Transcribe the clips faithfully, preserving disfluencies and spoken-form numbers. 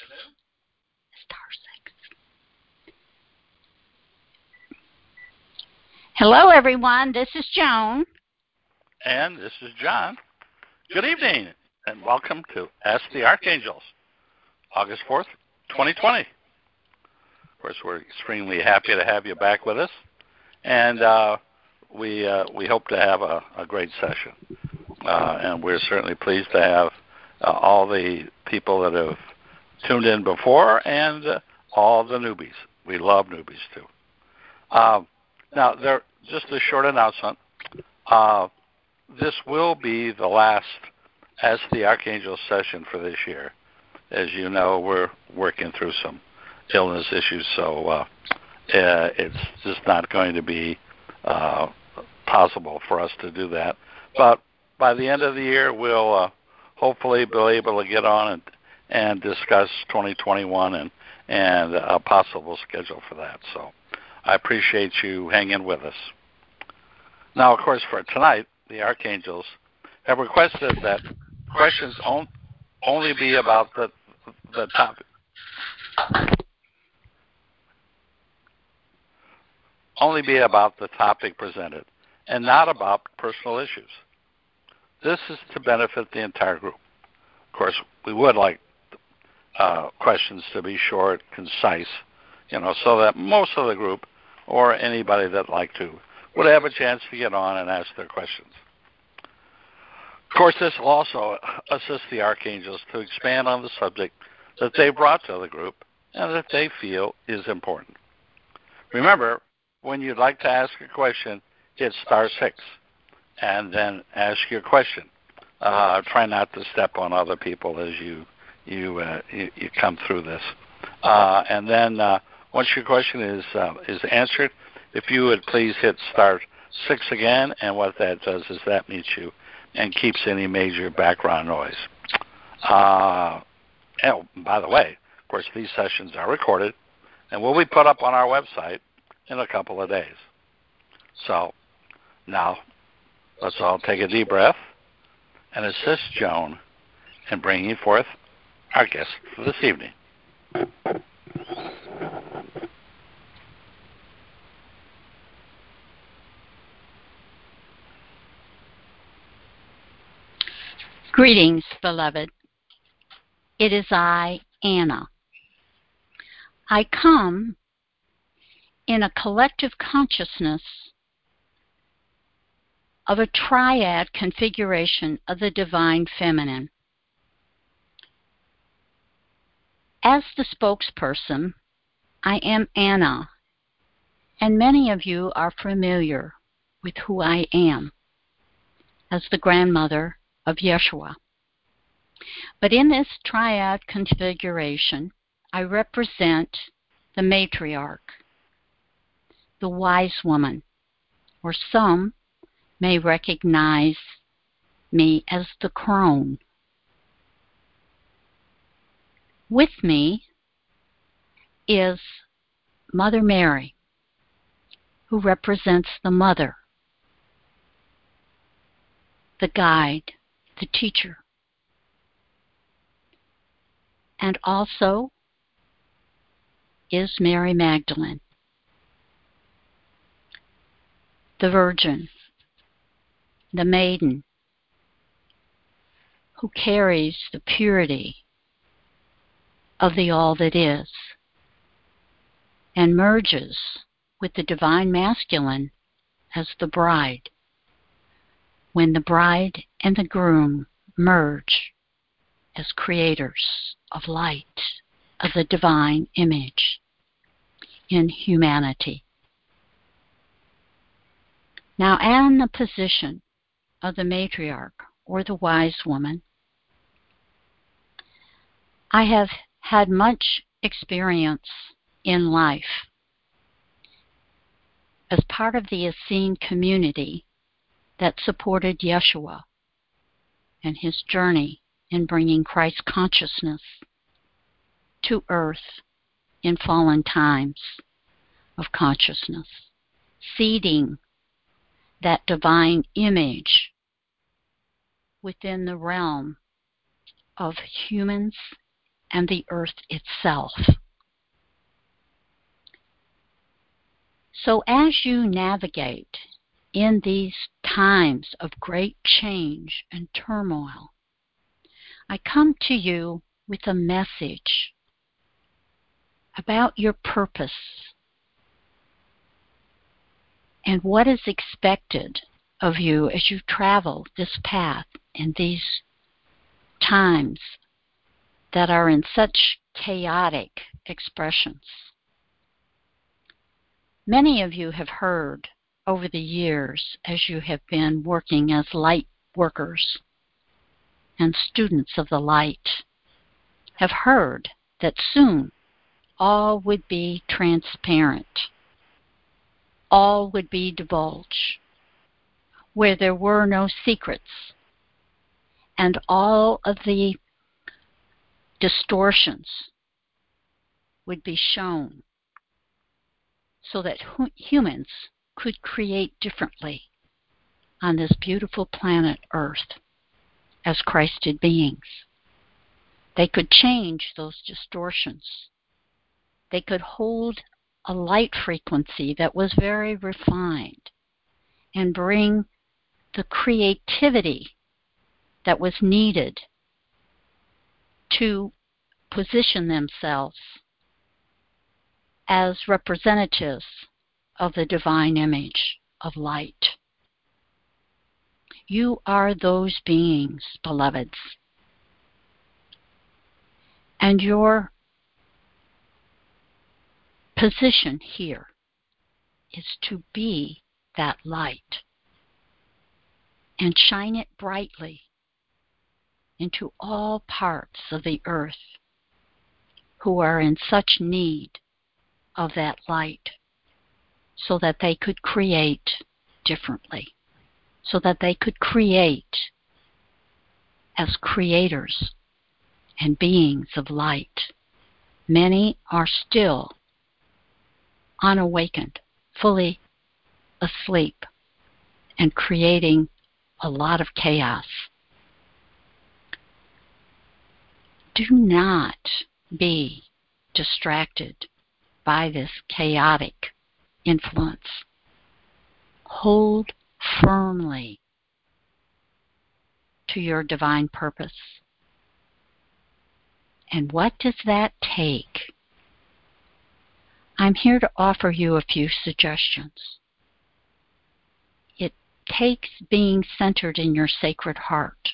Star six. Hello, everyone. This is Joan. And this is John. Good evening, and welcome to Ask the Archangels, August fourth, twenty twenty. Of course, we're extremely happy to have you back with us, and uh, we uh, we hope to have a, a great session. Uh, and we're certainly pleased to have uh, all the people that have tuned in before and uh, all the newbies. We love newbies, too. Uh, now, there, just a short announcement. Uh, this will be the last Ask the Archangel session for this year. As you know, we're working through some illness issues, so uh, uh, it's just not going to be uh, possible for us to do that. But by the end of the year, we'll uh, hopefully be able to get on and, and discuss twenty twenty-one and, and a possible schedule for that. So I appreciate you hanging with us. Now, of course, for tonight, the Archangels have requested that questions on, only be about the, the topic. Only be about the topic presented and not about personal issues. This is to benefit the entire group. Of course, we would like uh, questions to be short, concise, you know, so that most of the group or anybody that like to would have a chance to get on and ask their questions. Of course, this will also assist the Archangels to expand on the subject that they brought to the group and that they feel is important. Remember, when you'd like to ask a question, hit star six and then ask your question. Uh, try not to step on other people as you you uh, you, you come through this. Uh, and then uh, once your question is uh, is answered, if you would please hit star six again, and what that does is that mutes you and keeps any major background noise. Uh, and by the way, of course, these sessions are recorded and will be put up on our website in a couple of days. So now let's all take a deep breath and assist Joan in bringing forth our guest for this evening. Greetings, beloved. It is I, Anna. I come in a collective consciousness of a triad configuration of the Divine Feminine. As the spokesperson, I am Anna, and many of you are familiar with who I am as the grandmother of Yeshua. But in this triad configuration, I represent the matriarch, the wise woman, or some may recognize me as the crone. With me is Mother Mary, who represents the mother, the guide, the teacher, and also is Mary Magdalene, the Virgin, the maiden, who carries the purity of the all that is and merges with the Divine Masculine as the bride, when the bride and the groom merge as creators of light, of the divine image in humanity. Now, in the position of the matriarch or the wise woman, I have had much experience in life. As part of the Essene community that supported Yeshua and his journey in bringing Christ consciousness to earth in fallen times of consciousness, seeding that divine image within the realm of humans and the earth itself. So as you navigate in these times of great change and turmoil, I come to you with a message about your purpose and what is expected of you as you travel this path in these times that are in such chaotic expressions. Many of you have heard over the years, as you have been working as light workers and students of the light, have heard that soon all would be transparent, all would be divulged, where there were no secrets, and all of the distortions would be shown so that hu- humans could create differently on this beautiful planet Earth as Christed beings. They could change those distortions. They could hold a light frequency that was very refined and bring the creativity that was needed to position themselves as representatives of the divine image of light. You are those beings, beloveds, and your position here is to be that light and shine it brightly into all parts of the earth who are in such need of that light, so that they could create differently, so that they could create as creators and beings of light. Many are still unawakened, fully asleep, and creating a lot of chaos. Do not be distracted by this chaotic influence. Hold firmly to your divine purpose. And what does that take? I'm here to offer you a few suggestions. It takes being centered in your sacred heart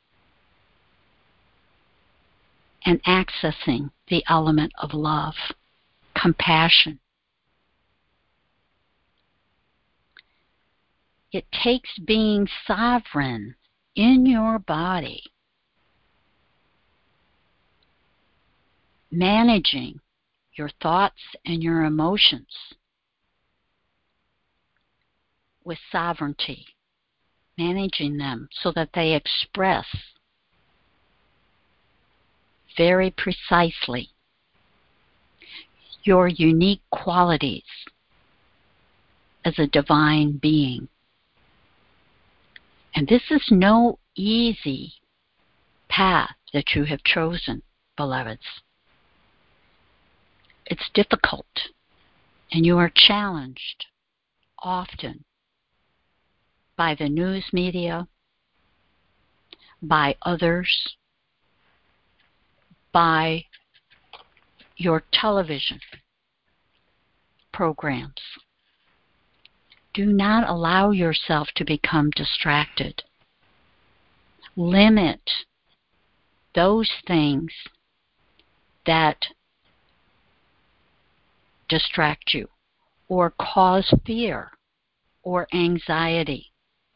and accessing the element of love, compassion. It takes being sovereign in your body, managing your thoughts and your emotions with sovereignty, managing them so that they express very precisely your unique qualities as a divine being. And this is no easy path that you have chosen, beloveds. It's difficult, and you are challenged often by the news media, by others, by your television programs. Do not allow yourself to become distracted. Limit those things that distract you or cause fear or anxiety.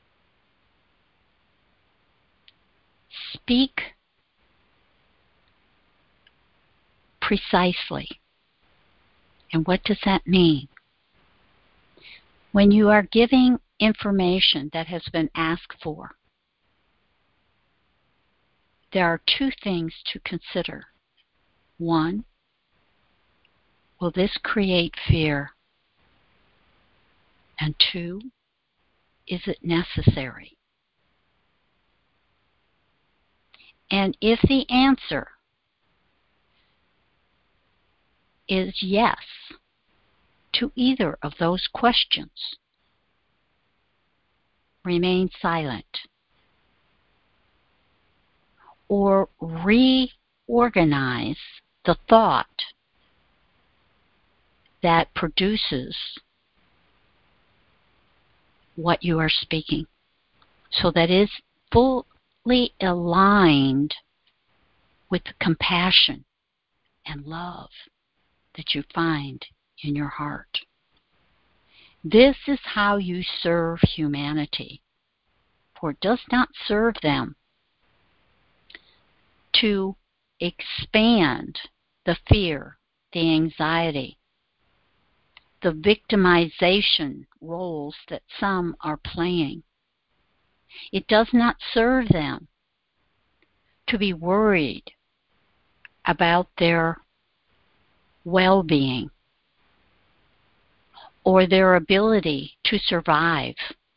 Speak precisely. And what does that mean? When you are giving information that has been asked for, there are two things to consider. One, will this create fear? And two, is it necessary? And if the answer is yes to either of those questions, remain silent, or reorganize the thought that produces what you are speaking so that it is fully aligned with the compassion and love that you find in your heart. This is how you serve humanity, for it does not serve them to expand the fear, the anxiety, the victimization roles that some are playing. It does not serve them to be worried about their well-being or their ability to survive.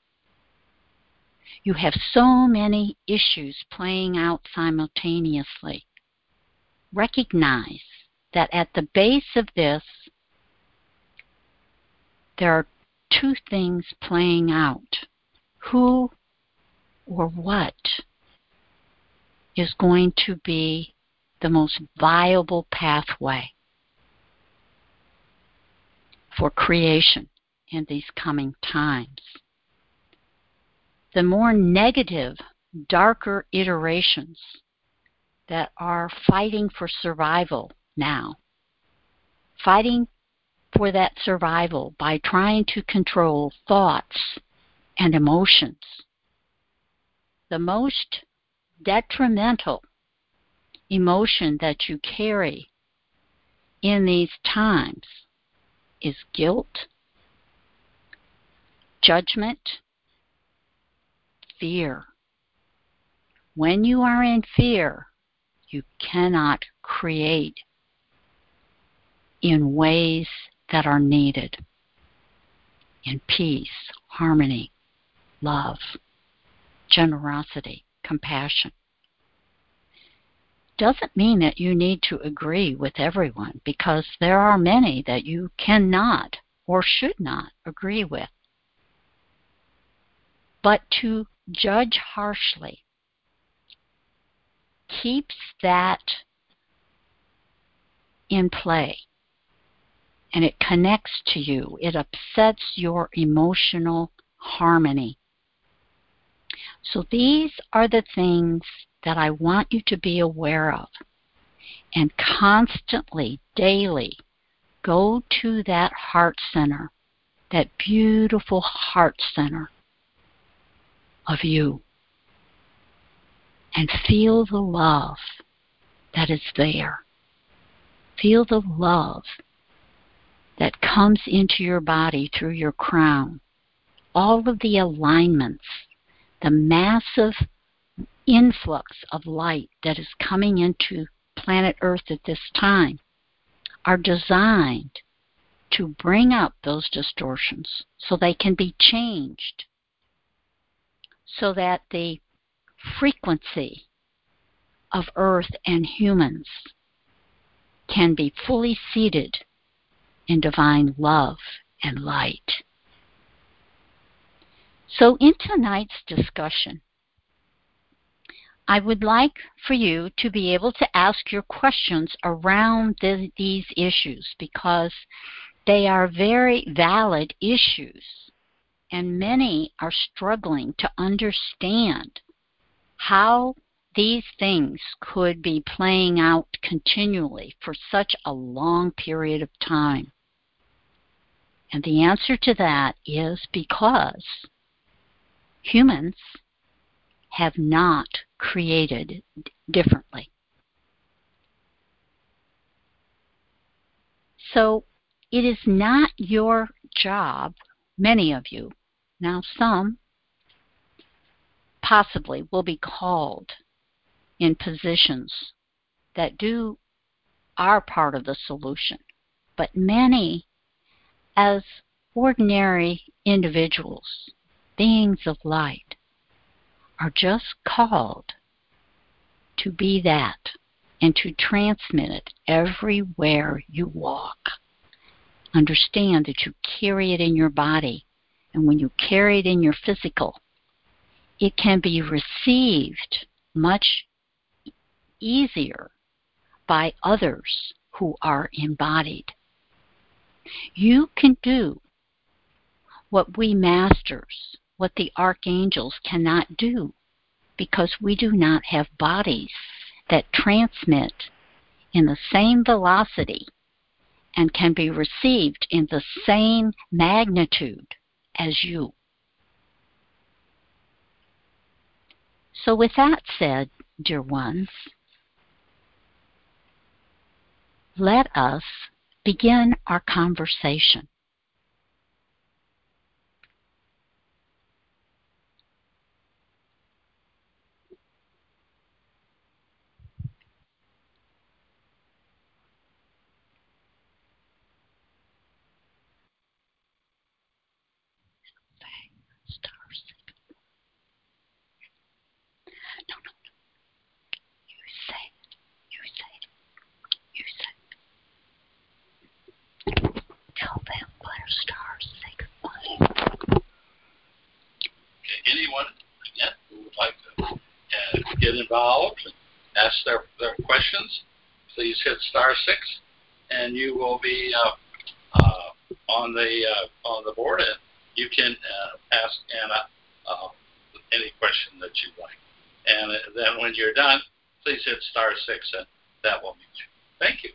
You have so many issues playing out simultaneously. Recognize that at the base of this, there are two things playing out. Who or what is going to be the most viable pathway for creation in these coming times? The more negative, darker iterations that are fighting for survival now, fighting for that survival by trying to control thoughts and emotions. The most detrimental emotion that you carry in these times is guilt, judgment, fear. When you are in fear, you cannot create in ways that are needed, in peace, harmony, love, generosity, compassion. Doesn't mean that you need to agree with everyone, because there are many that you cannot or should not agree with. But to judge harshly keeps that in play, and it connects to you. It upsets your emotional harmony. So these are the things that I want you to be aware of, and constantly, daily, go to that heart center, that beautiful heart center of you, and feel the love that is there. Feel the love that comes into your body through your crown. All of the alignments, the massive influx of light that is coming into planet Earth at this time are designed to bring up those distortions so they can be changed, so that the frequency of Earth and humans can be fully seated in divine love and light. So in tonight's discussion, I would like for you to be able to ask your questions around the, these issues, because they are very valid issues, and many are struggling to understand how these things could be playing out continually for such a long period of time. And the answer to that is because humans have not created differently. So it is not your job, many of you, now some possibly will be called in positions that do are part of the solution, but many, as ordinary individuals, beings of light, are just called to be that and to transmit it everywhere you walk. understand that you carry it in your body. And when you carry it in your physical, it can be received much easier by others who are embodied. You can do what we masters, what the archangels cannot do, because we do not have bodies that transmit in the same velocity and can be received in the same magnitude as you. So with that said, dear ones, let us begin our conversation. No, no, no. You say it. You say it. You say it. Tell them, Blair Stars, say goodbye. Okay, anyone, again, who would like to uh, get involved and ask their, their questions, please hit star six, and you will be uh, uh, on the uh, on the board, and you can uh, ask Anna uh, any question that you'd like. And then when you're done, please hit star six, and that will meet you. Thank you.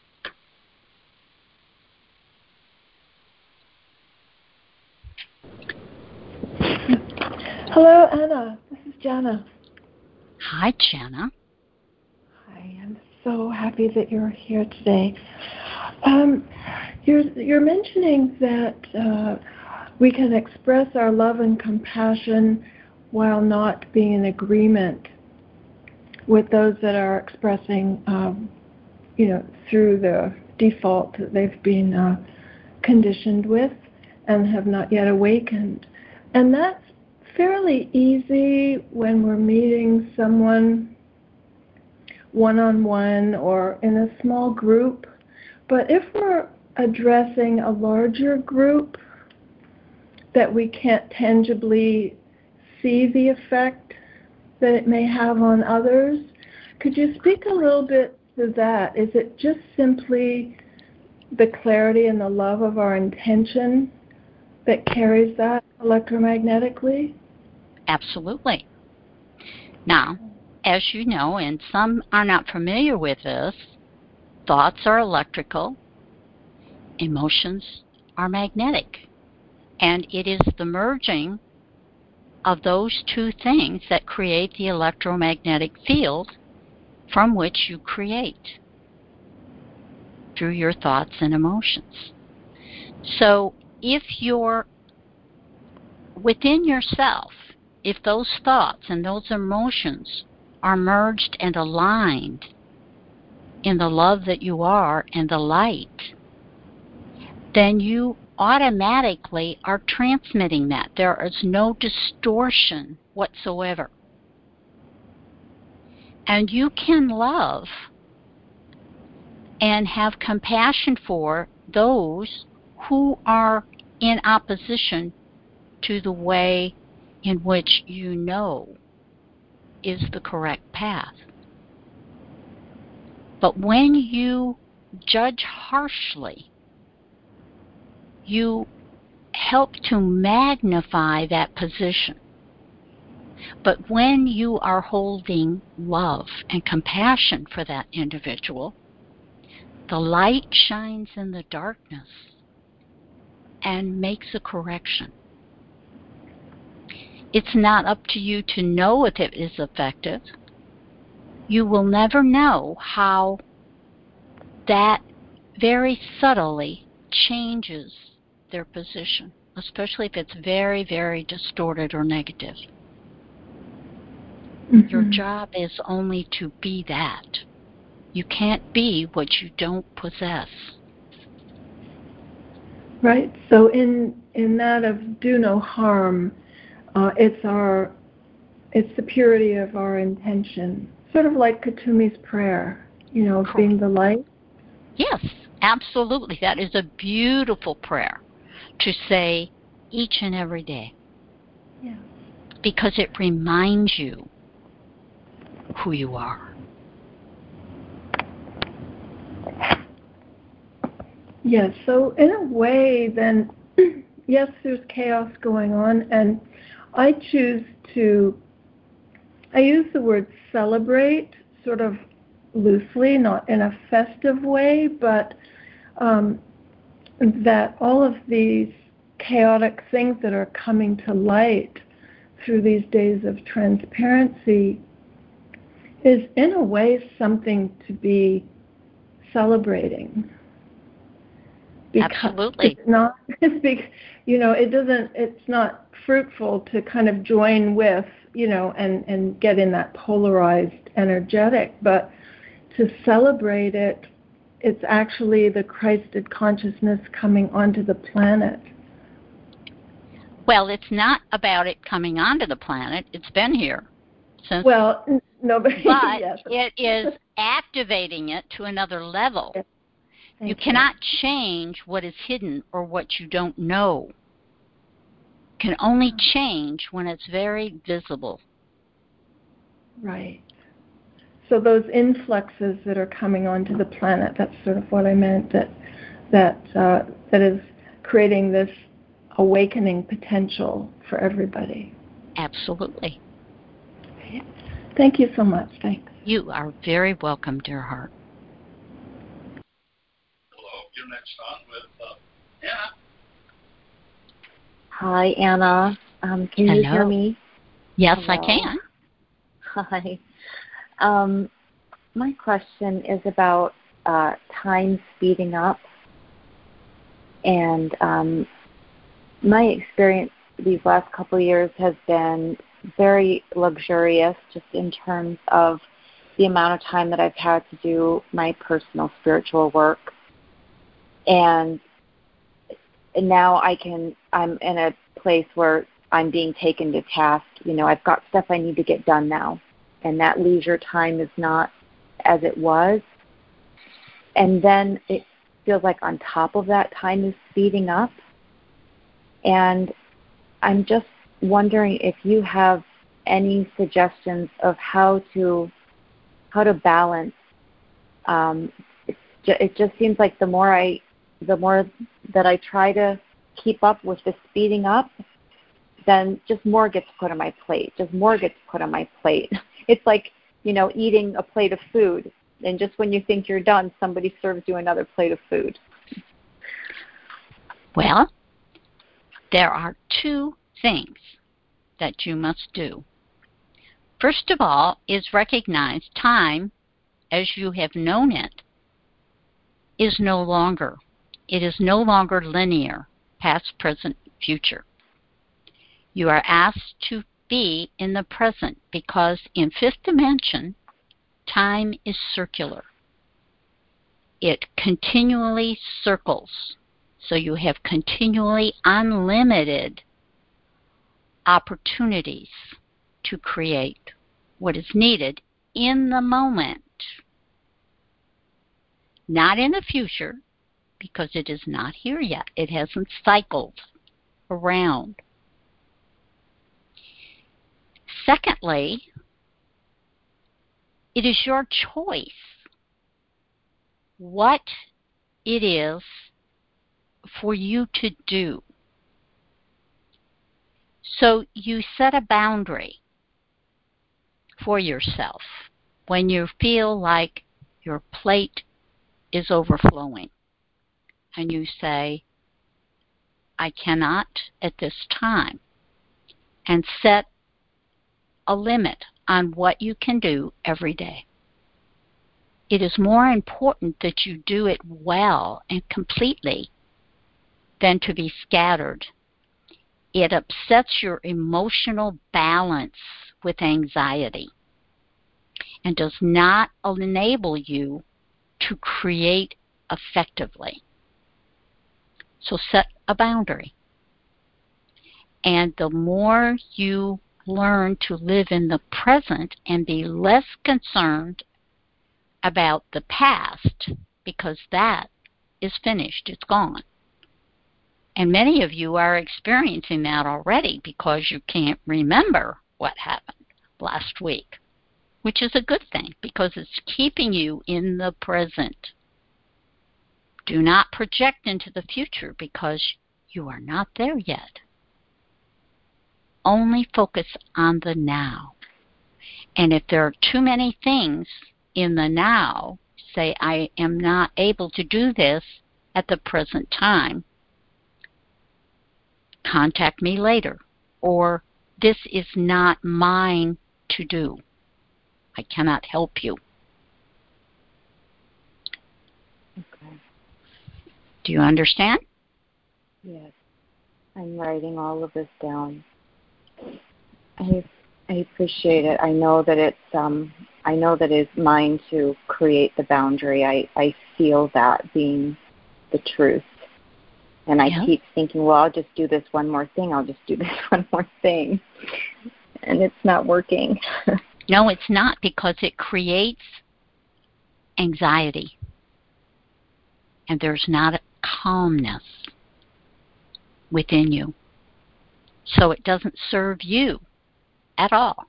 Hello, Anna. This is Jana. Hi, Jana. Hi, I'm so happy that you're here today. Um, you're, you're mentioning that uh, we can express our love and compassion while not being in agreement with those that are expressing, um, you know, through the default that they've been uh, conditioned with and have not yet awakened. And that's fairly easy when we're meeting someone one-on-one or in a small group. But if we're addressing a larger group that we can't tangibly see the effect that it may have on others, could you speak a little bit to that? Is it just simply the clarity and the love of our intention that carries that electromagnetically? Absolutely. Now, as you know, and some are not familiar with this, thoughts are electrical, emotions are magnetic. And it is the merging of those two things that create the electromagnetic field from which you create through your thoughts and emotions. So if you're within yourself, if those thoughts and those emotions are merged and aligned in the love that you are and the light, then you automatically are transmitting that. There is no distortion whatsoever. And you can love and have compassion for those who are in opposition to the way in which you know is the correct path. But when you judge harshly, you help to magnify that position. But when you are holding love and compassion for that individual, the light shines in the darkness and makes a correction. It's not up to you to know if it is effective. You will never know how that very subtly changes their position, especially if it's very, very distorted or negative. Mm-hmm. Your job is only to be that. You can't be what you don't possess. Right. So in in that of do no harm, uh, it's our it's the purity of our intention, sort of like Kutumi's prayer, you know, Correct. Being the light. Yes, Absolutely. That is a beautiful prayer to say each and every day. Yeah. Because it reminds you who you are. Yes, so in a way then, yes, there's chaos going on, and I choose to, I use the word celebrate sort of loosely, not in a festive way, but um, that all of these chaotic things that are coming to light through these days of transparency is in a way something to be celebrating. Because Absolutely. It's not, it's, you know, it doesn't, it's not fruitful to kind of join with, you know, and, and get in that polarized energetic, but to celebrate it, it's actually the Christed consciousness coming onto the planet. Well, it's not about it coming onto the planet. It's been here since. Well, nobody. But yes. it is activating it to another level. Yes. You you. cannot change what is hidden or what you don't know. You can only change when it's very visible. Right. So those influxes that are coming onto the planet, that's sort of what I meant, that that uh, that is creating this awakening potential for everybody. Absolutely. Thank you so much. Thanks. You are very welcome, dear heart. Hello, you're next on with uh, Anna. Hi, Anna. Um, can Hello. you hear me? Yes, Hello. I can. Hi. Um, my question is about uh, time speeding up. And um, my experience these last couple of years has been very luxurious, just in terms of the amount of time that I've had to do my personal spiritual work. And And now I can, I'm in a place where I'm being taken to task. You know, I've got stuff I need to get done now. And that leisure time is not as it was. And then it feels like on top of that, time is speeding up. And I'm just wondering if you have any suggestions of how to, how to balance. Um, it, it just seems like the more I, the more that I try to keep up with the speeding up, then just more gets put on my plate. Just more gets put on my plate. It's like, you know, eating a plate of food, and just when you think you're done, somebody serves you another plate of food. Well, there are two things that you must do. First of all is recognize time as you have known it is no longer. It is no longer linear, past, present, future. You are asked to be in the present because in fifth dimension, time is circular. It continually circles. So you have continually unlimited opportunities to create what is needed in the moment. Not in the future, because it is not here yet. It hasn't cycled around. Secondly, it is your choice what it is for you to do. So you set a boundary for yourself when you feel like your plate is overflowing. And you say, I cannot at this time. And set a limit on what you can do every day. It is more important that you do it well and completely than to be scattered. It upsets your emotional balance with anxiety and does not enable you to create effectively. So set a boundary. And the more you learn to live in the present and be less concerned about the past, because that is finished. It's gone. And many of you are experiencing that already because you can't remember what happened last week, which is a good thing because it's keeping you in the present. Do not project into the future because you are not there yet. Only focus on the now. And if there are too many things in the now, say, I am not able to do this at the present time, contact me later. Or, this is not mine to do. I cannot help you. Okay. Do you understand? Yes. I'm writing all of this down. I I appreciate it. I know that it's um I know that it's mine to create the boundary. I, I feel that being the truth. And I yeah. keep thinking, well, I'll just do this one more thing. I'll just do this one more thing. And it's not working. No, it's not, because it creates anxiety. And there's not a calmness within you. So it doesn't serve you at all.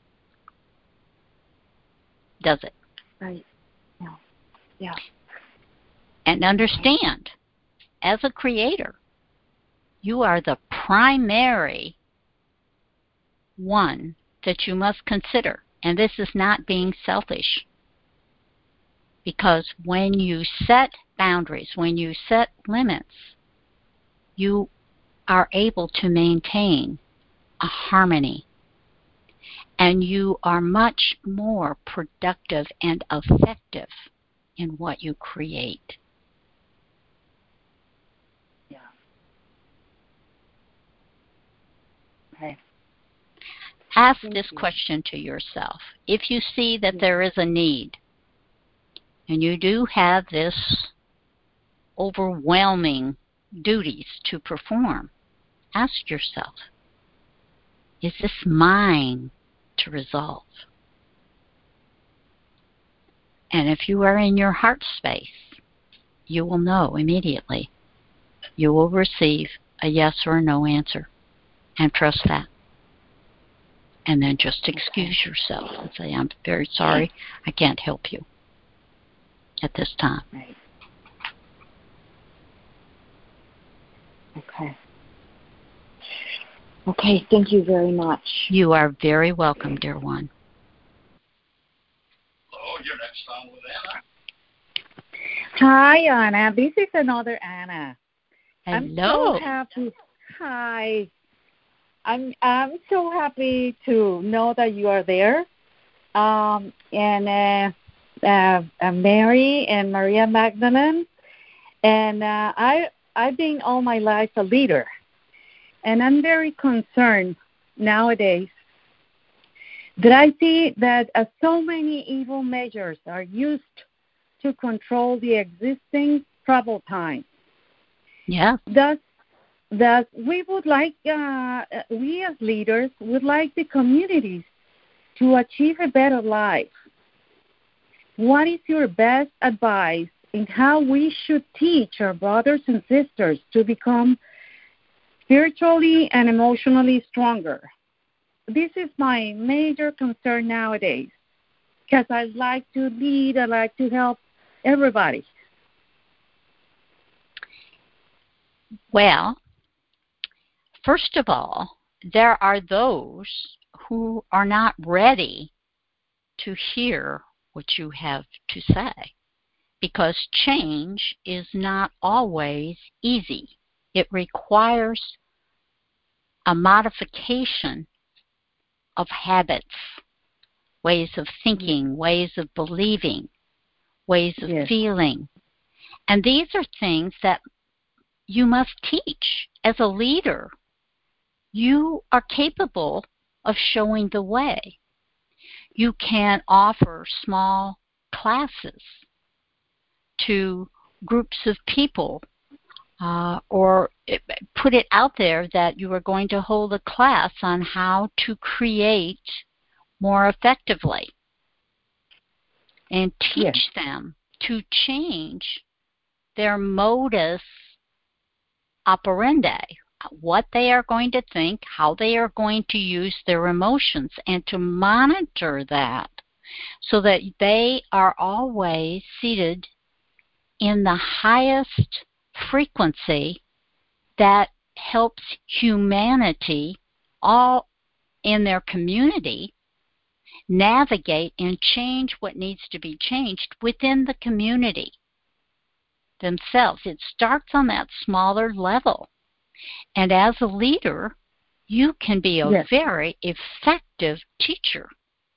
Does it? Right. No. Yeah. And understand, as a creator, you are the primary one that you must consider. And this is not being selfish. Because when you set boundaries, when you set limits, you are able to maintain a harmony. And you are much more productive and effective in what you create. Yeah. Okay. Ask Thank this you. question to yourself. If you see that there is a need, and you do have this overwhelming duties to perform, ask yourself, is this mine to resolve? And if you are in your heart space, you will know immediately. You will receive a yes or a no answer, and trust that. And then just excuse okay. yourself and say, I'm very sorry, I can't help you at this time. Right. Okay. Okay, thank you very much. You are very welcome, dear one. Hello, you're next on with Anna. Hi, Anna. This is another Anna. Hello. I'm so happy. Hi. I'm I'm so happy to know that you are there. Um, and uh, uh, uh, Mary and Maria Magdalene. And uh, I I've been all my life a leader, and I'm very concerned nowadays that I see that uh, so many evil measures are used to control the existing troubled time. Yeah. Thus, thus we would like, uh, we as leaders would like the communities to achieve a better life. What is your best advice in how we should teach our brothers and sisters to become spiritually and emotionally stronger? This is my major concern nowadays, because I like to lead, I like to help everybody. Well, first of all, there are those who are not ready to hear what you have to say, because change is not always easy. It requires a modification of habits, ways of thinking, ways of believing, ways of yes. feeling. And these are things that you must teach. As a leader, you are capable of showing the way. You can offer small classes to groups of people, uh, or put it out there that you are going to hold a class on how to create more effectively, and teach yes. them to change their modus operandi, what they are going to think, how they are going to use their emotions, and to monitor that so that they are always seated in the highest frequency that helps humanity all in their community navigate and change what needs to be changed within the community themselves. It starts on that smaller level. And as a leader, you can be a yes. very effective teacher.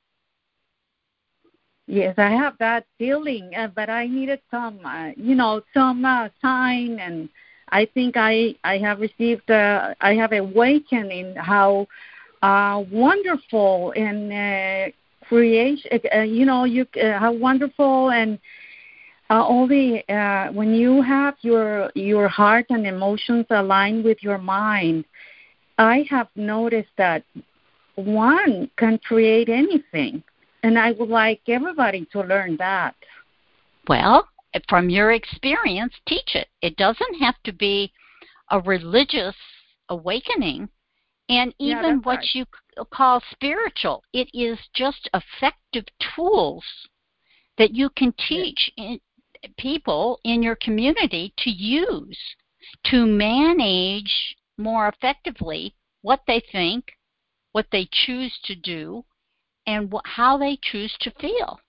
Yes, I have that feeling, uh, but I needed some, uh, you know, some uh, sign, and I think I I have received, uh, I have awakened how uh, wonderful and uh, creation, uh, you know, you uh, how wonderful and uh, all the uh, when you have your your heart and emotions aligned with your mind, I have noticed that one can create anything. And I would like everybody to learn that. Well, from your experience, teach it. It doesn't have to be a religious awakening, and even yeah, what right. you call spiritual. It is just effective tools that you can teach in, people in your community to use to manage more effectively what they think, what they choose to do, and wh- how they choose to feel.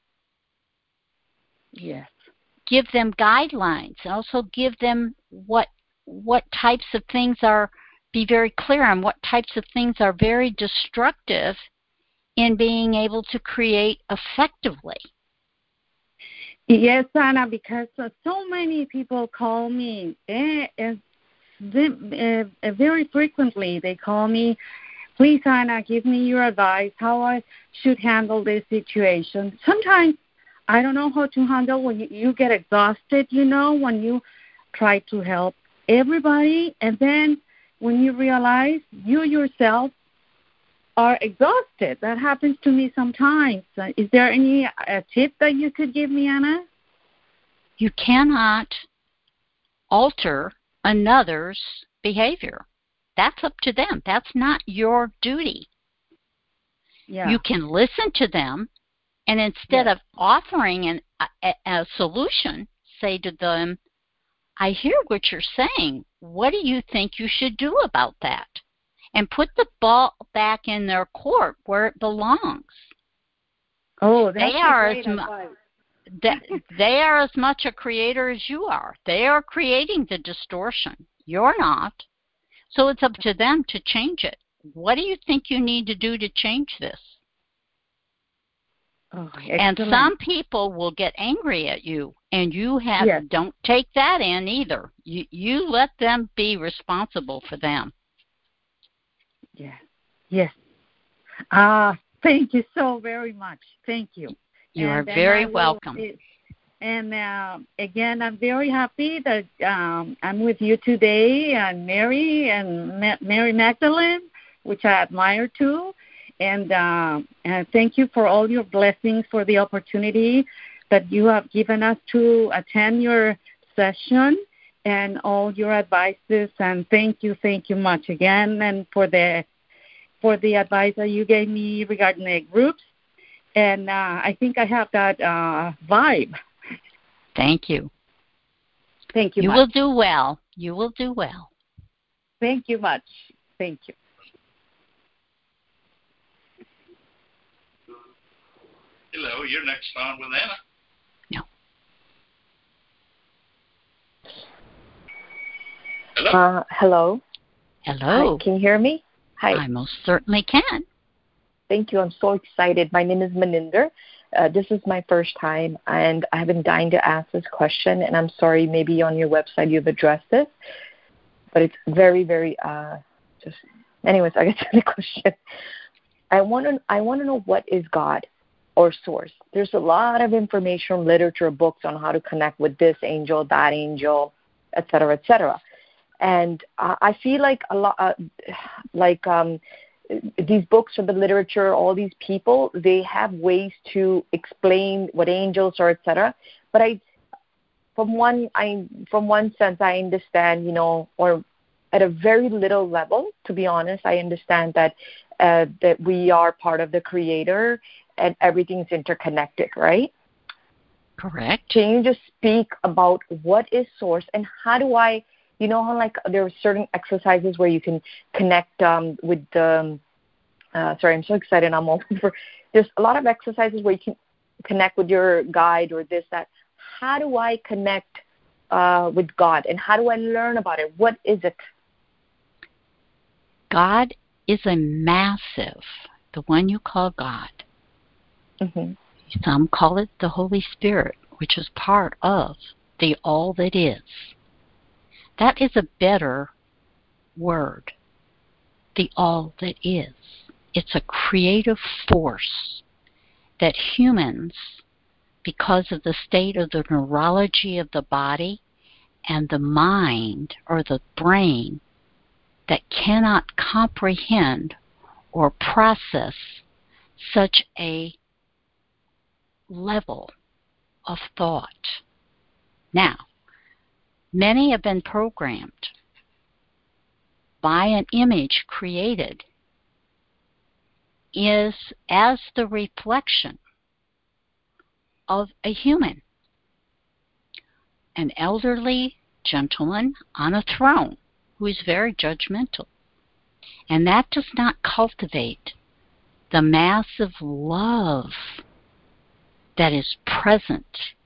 Yes. Give them guidelines. Also give them what what types of things are, be very clear on what types of things are very destructive in being able to create effectively. Yes, Anna, because uh, so many people call me eh, eh, uh, uh, very frequently. They call me, please, Anna, give me your advice how I should handle this situation. Sometimes I don't know how to handle when you, you get exhausted, you know, when you try to help everybody, and then when you realize you yourself are exhausted. That happens to me sometimes. Uh, is there any uh, tip that you could give me, Anna? You cannot alter another's behavior. That's up to them. That's not your duty. Yeah. You can listen to them, and instead yes. of offering an, a, a solution, say to them, I hear what you're saying. What do you think you should do about that? And put the ball back in their court where it belongs. Oh, that's they are great as advice. mu- they are as much a creator as you are. They are creating the distortion. You're not. So it's up to them to change it. What do you think you need to do to change this? Oh, and some people will get angry at you, and you have yes. don't take that in either. You you let them be responsible for them. Yes. Yes. Ah, uh, thank you so very much. Thank you. You and, are very will, welcome. And uh, again, I'm very happy that um, I'm with you today, and Mary and Ma- Mary Magdalene, which I admire too. And, uh, and thank you for all your blessings, for the opportunity that you have given us to attend your session and all your advices. And thank you, thank you much again, and for the for the advice that you gave me regarding the groups. And uh, I think I have that uh, vibe. Thank you. Thank you You much. will do well. You will do well. Thank you much. Thank you. Hello, you're next on with Anna. No. Hello. Uh, hello. Hello. Hi, can you hear me? Hi. I most certainly can. Thank you. I'm so excited. My name is Maninder. Uh, this is my first time, and I've been dying to ask this question, and I'm sorry, maybe on your website you've addressed this, but it's very, very, uh, just, anyways, I get to the question. I want to I want to know, what is God or source? There's a lot of information, literature, books on how to connect with this angel, that angel, et cetera, et cetera. And uh, I feel like a lot, uh, like um, these books or the literature, all these people, they have ways to explain what angels are, et cetera. But I, from one I from one sense I understand, you know, or at a very little level, to be honest, I understand that uh, that we are part of the Creator and everything's interconnected, right? Correct. Can you just speak about what is Source and how do I, you know, how like there are certain exercises where you can connect um, with the. Uh, sorry, I'm so excited. I'm all over. There's a lot of exercises where you can connect with your guide or this, that. How do I connect uh, with God, and how do I learn about it? What is it? God is a massive, the one you call God. Mm-hmm. Some call it the Holy Spirit, which is part of the all that is. That is a better word, the all that is. It's a creative force that humans, because of the state of the neurology of the body and the mind or the brain, that cannot comprehend or process such a level of thought. Now, many have been programmed by an image created is as the reflection of a human, an elderly gentleman on a throne who is very judgmental. And that does not cultivate the massive love that is present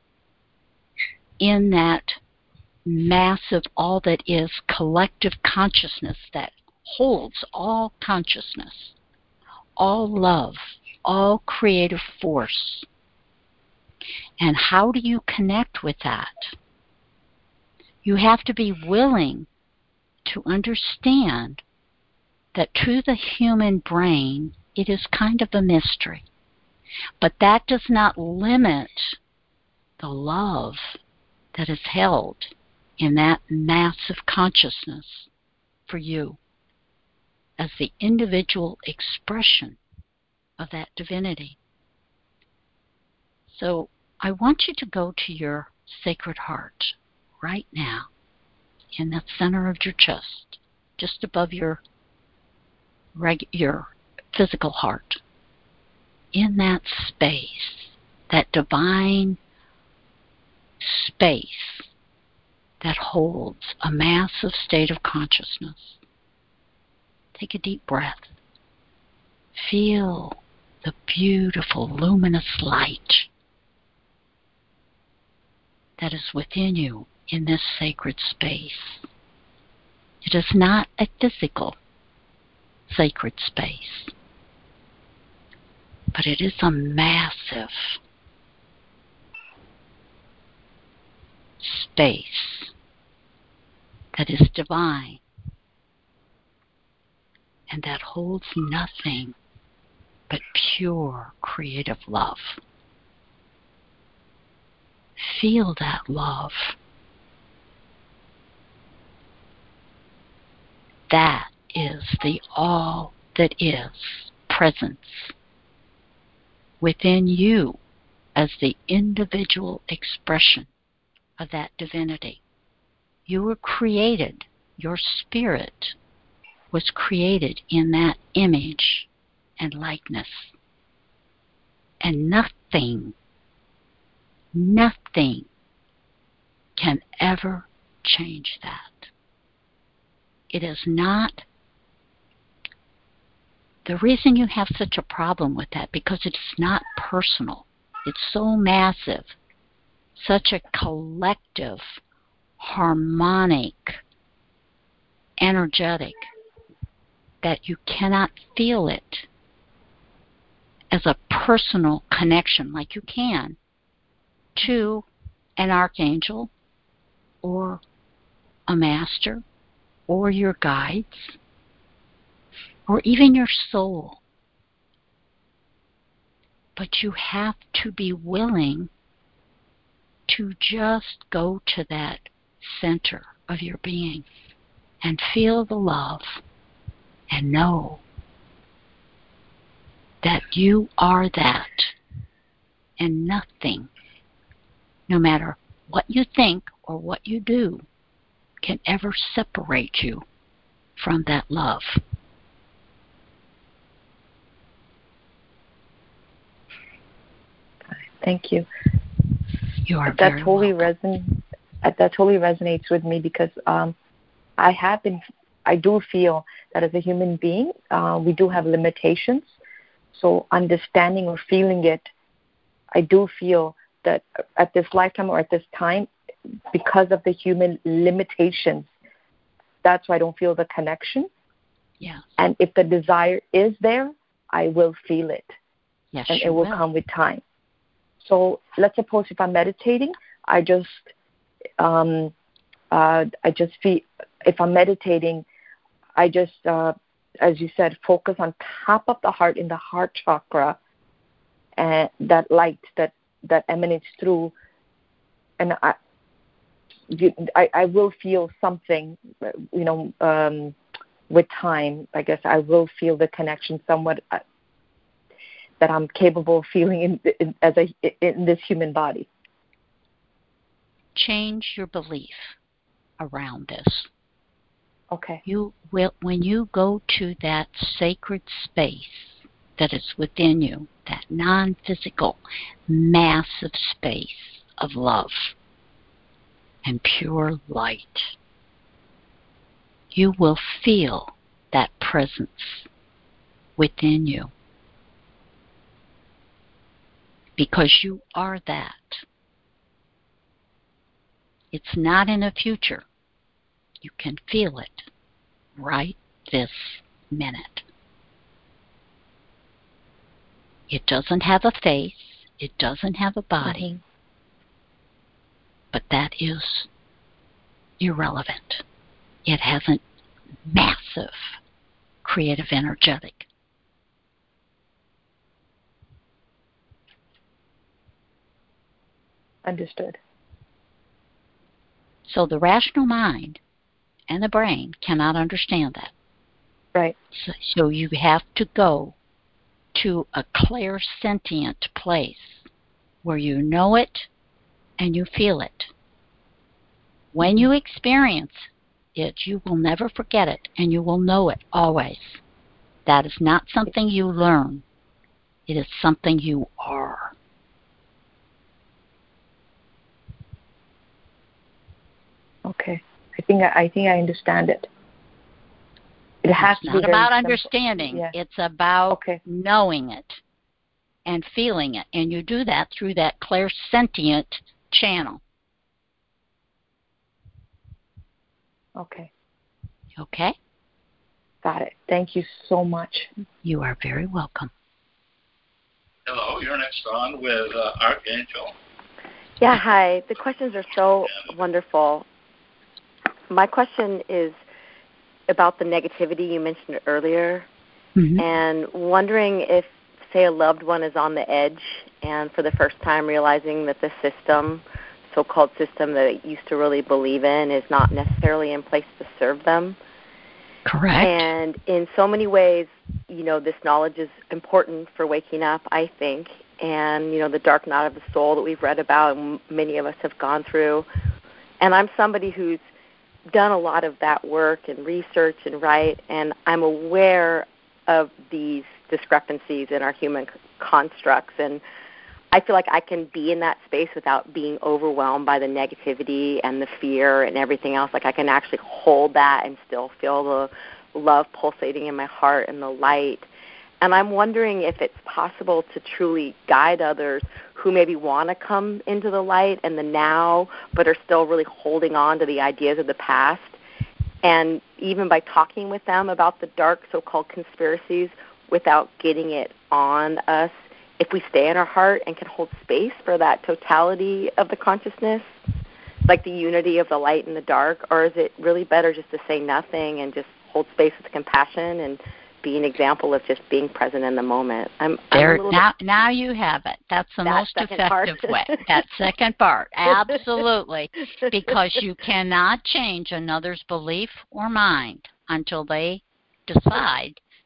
in that massive all that is collective consciousness that holds all consciousness, all love, all creative force. And how do you connect with that? You have to be willing to understand that to the human brain, it is kind of a mystery. But that does not limit the love that is held in that massive consciousness for you as the individual expression of that divinity. So I want you to go to your sacred heart right now in the center of your chest, just above your reg- your physical heart. In that space, that divine space that holds a massive state of consciousness. Take a deep breath. Feel the beautiful luminous light that is within you in this sacred space. It is not a physical sacred space, but it is a massive space that is divine and that holds nothing but pure creative love. Feel that love. That is the all that is presence within you as the individual expression of that divinity. You were created, your spirit was created in that image and likeness. And nothing, nothing can ever change that. It is not. The reason you have such a problem with that, because it's not personal. It's so massive, such a collective, harmonic, energetic, that you cannot feel it as a personal connection like you can to an archangel or a master or your guides or even your soul. But you have to be willing to just go to that center of your being and feel the love and know that you are that, and nothing, no matter what you think or what you do can ever separate you from that love. Thank you. You are that very totally welcome. reson- that totally resonates with me because um, I have been, I do feel that as a human being, uh, we do have limitations. So understanding or feeling it, I do feel that at this lifetime or at this time, because of the human limitations, that's why I don't feel the connection. Yeah. And if the desire is there, I will feel it. Yes, and you it will, will come with time. So let's suppose if I'm meditating, I just, um, uh, I just feel, if I'm meditating, I just, uh, as you said, focus on top of the heart in the heart chakra, and that light that, that emanates through, and I, you, I, I will feel something, you know, um, with time. I guess I will feel the connection somewhat uh, that I'm capable of feeling in, in, as a, in this human body. Change your belief around this. Okay. You will, when you go to that sacred space that is within you, that non-physical, massive space of love and pure light, you will feel that presence within you. Because you are that. It's not in the future. You can feel it right this minute. It doesn't have a face. It doesn't have a body. Mm-hmm. But that is irrelevant. It has a massive creative energetic. Understood. So the rational mind and the brain cannot understand that. Right. So, so you have to go to a clairsentient place where you know it and you feel it. When you experience it, you will never forget it, and you will know it always. That is not something you learn. It is something you are. Okay. I think I, I think I understand it. It has it's to not be very about simple. understanding. Yeah. It's about okay. knowing it and feeling it. And you do that through that clairsentient channel. Okay. Okay? Got it. Thank you so much. You are very welcome. Hello, you're next on with uh, Archangel. Yeah, hi. The questions are so wonderful. My question is about the negativity you mentioned earlier, mm-hmm. and wondering if, say, a loved one is on the edge and for the first time realizing that the system, so-called system that it used to really believe in, is not necessarily in place to serve them. Correct. And in so many ways, you know, this knowledge is important for waking up, I think. And, you know, the dark night of the soul that we've read about and many of us have gone through. And I'm somebody who's done a lot of that work and research and write, and I'm aware of these discrepancies in our human constructs. And I feel like I can be in that space without being overwhelmed by the negativity and the fear and everything else. Like I can actually hold that and still feel the love pulsating in my heart and the light. And I'm wondering if it's possible to truly guide others who maybe want to come into the light and the now, but are still really holding on to the ideas of the past. And even by talking with them about the dark so-called conspiracies without getting it on us, if we stay in our heart and can hold space for that totality of the consciousness, like the unity of the light and the dark, or is it really better just to say nothing and just hold space with compassion and be an example of just being present in the moment? I'm, there, I'm now, now you have it. That's the that most effective way. That second part, absolutely, because you cannot change another's belief or mind until they decide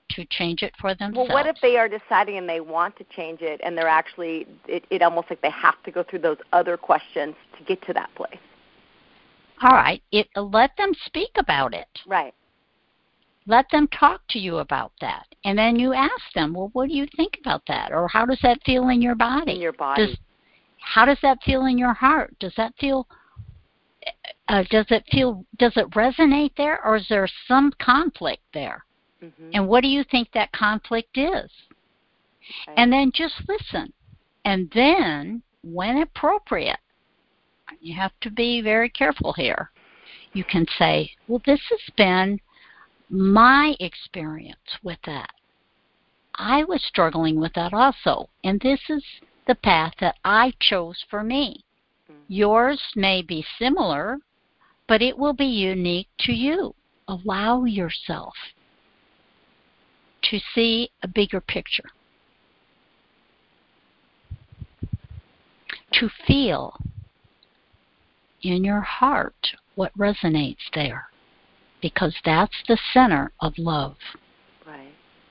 to change it for themselves. Well, what if they are deciding and they want to change it, and they're actually, it, it almost like they have to go through those other questions to get to that place? All right. It, let them speak about it. Right. Let them talk to you about that. And then you ask them, well, what do you think about that? Or how does that feel in your body? In your body. Does, how does that feel in your heart? Does that feel, uh, does it feel, does it resonate there, or is there some conflict there? Mm-hmm. And what do you think that conflict is? Okay. And then just listen. And then, when appropriate, you have to be very careful here. You can say, well, this has been my experience with that. I was struggling with that also, and this is the path that I chose for me. Mm-hmm. Yours may be similar, but it will be unique to you. Allow yourself to see a bigger picture, to feel in your heart what resonates there, because that's the center of love. Right.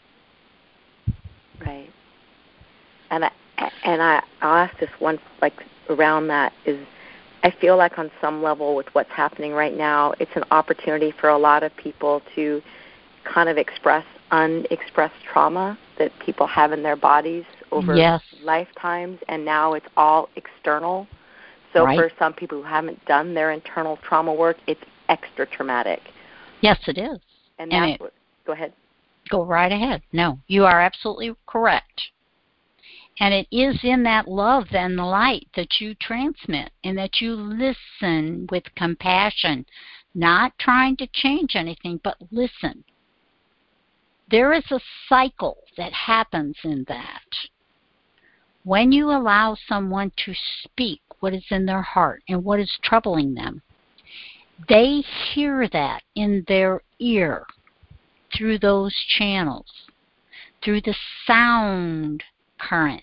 Right. And I and I I'll ask this one, like, around that is, I feel like on some level with what's happening right now, it's an opportunity for a lot of people to kind of express unexpressed trauma that people have in their bodies over yes. lifetimes, and now it's all external. So right. for some people who haven't done their internal trauma work, it's extra traumatic. Yes, it is. And, and that's it, what, go ahead. Go right ahead. No, you are absolutely correct. And it is in that love and the light that you transmit, and that you listen with compassion, not trying to change anything, but listen. There is a cycle that happens in that. When you allow someone to speak what is in their heart and what is troubling them, they hear that in their ear through those channels, through the sound current.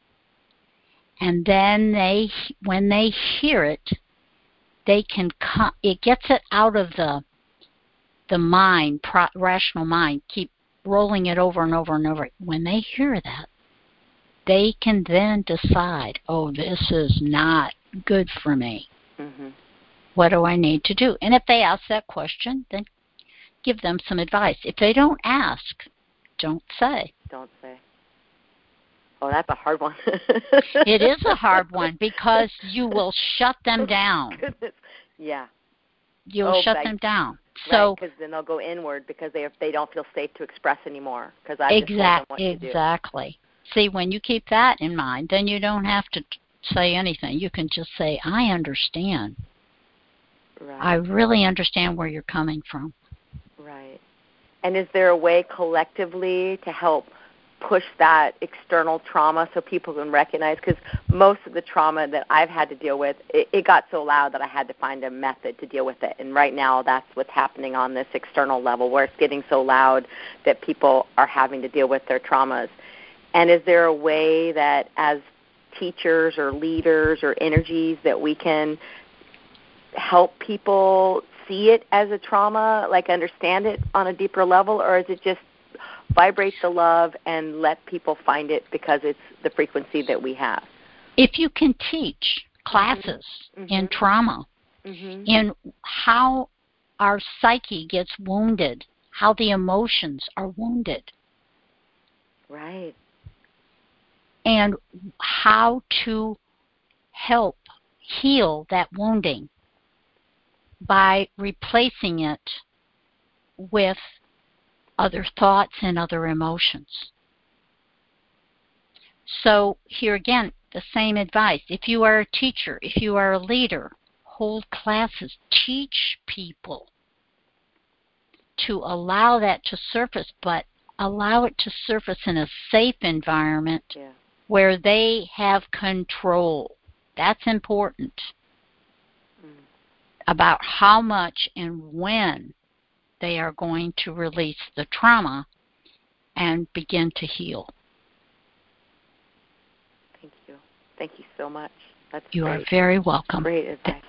And then they, when they hear it, they can come, it gets it out of the the mind, pro, rational mind, keep rolling it over and over and over. When they hear that, they can then decide, oh, this is not good for me. Mm-hmm. What do I need to do? And if they ask that question, then give them some advice. If they don't ask, don't say. Don't say. Oh, that's a hard one. It is a hard one, because you will shut them down. Goodness. Yeah. You'll oh, shut right. them down. So, because right, then they'll go inward because they they don't feel safe to express anymore. Because I exact, just told them what to do. Exactly. See, when you keep that in mind, then you don't have to say anything. You can just say, I understand. Right. I really understand where you're coming from. Right. And is there a way collectively to help push that external trauma so people can recognize? Because most of the trauma that I've had to deal with, it, it got so loud that I had to find a method to deal with it. And right now that's what's happening on this external level, where it's getting so loud that people are having to deal with their traumas. And is there a way that as teachers or leaders or energies that we can help people see it as a trauma, like understand it on a deeper level, or is it just vibrate the love and let people find it because it's the frequency that we have? If you can teach classes mm-hmm. in trauma, mm-hmm. in how our psyche gets wounded, how the emotions are wounded. Right. And how to help heal that wounding by replacing it with other thoughts and other emotions. So here again, the same advice. If you are a teacher, if you are a leader, hold classes, teach people to allow that to surface, but allow it to surface in a safe environment yeah. where they have control. That's important. Mm. About how much and when they are going to release the trauma and begin to heal. Thank you. Thank you so much. That's you great. are very welcome. Great advice.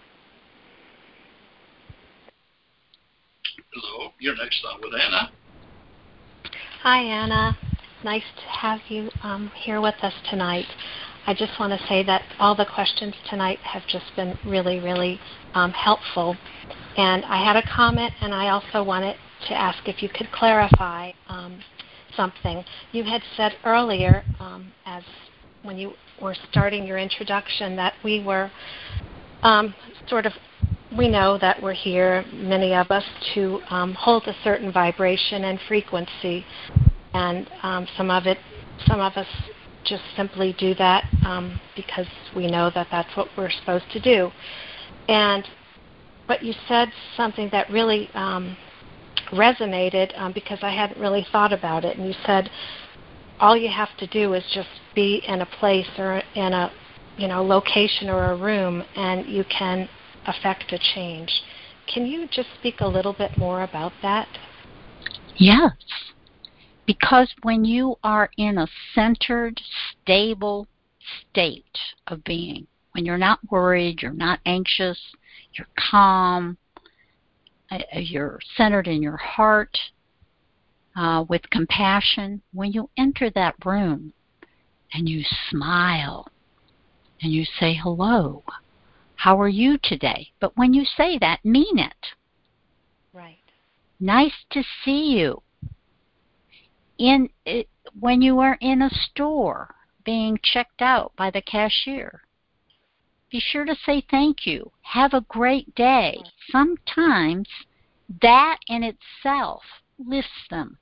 Hello, you're next on with Anna. Hi, Anna. Nice to have you um, here with us tonight. I just want to say that all the questions tonight have just been really, really um, helpful. And I had a comment, and I also wanted to ask if you could clarify um, something. You had said earlier, um, as when you were starting your introduction, that we were um, sort of, we know that we're here, many of us, to um, hold a certain vibration and frequency. And um, some of it, some of us just simply do that um, because we know that that's what we're supposed to do. And but you said something that really um, resonated um, because I hadn't really thought about it. And you said all you have to do is just be in a place or in a, you know, location or a room, and you can affect a change. Can you just speak a little bit more about that? Yes. Because when you are in a centered, stable state of being, when you're not worried, you're not anxious, you're calm, you're centered in your heart uh, with compassion, when you enter that room and you smile and you say hello, how are you today? But when you say that, mean it. Right. Nice to see you. In it, when you are in a store being checked out by the cashier, be sure to say thank you. Have a great day. Sometimes that in itself lifts them.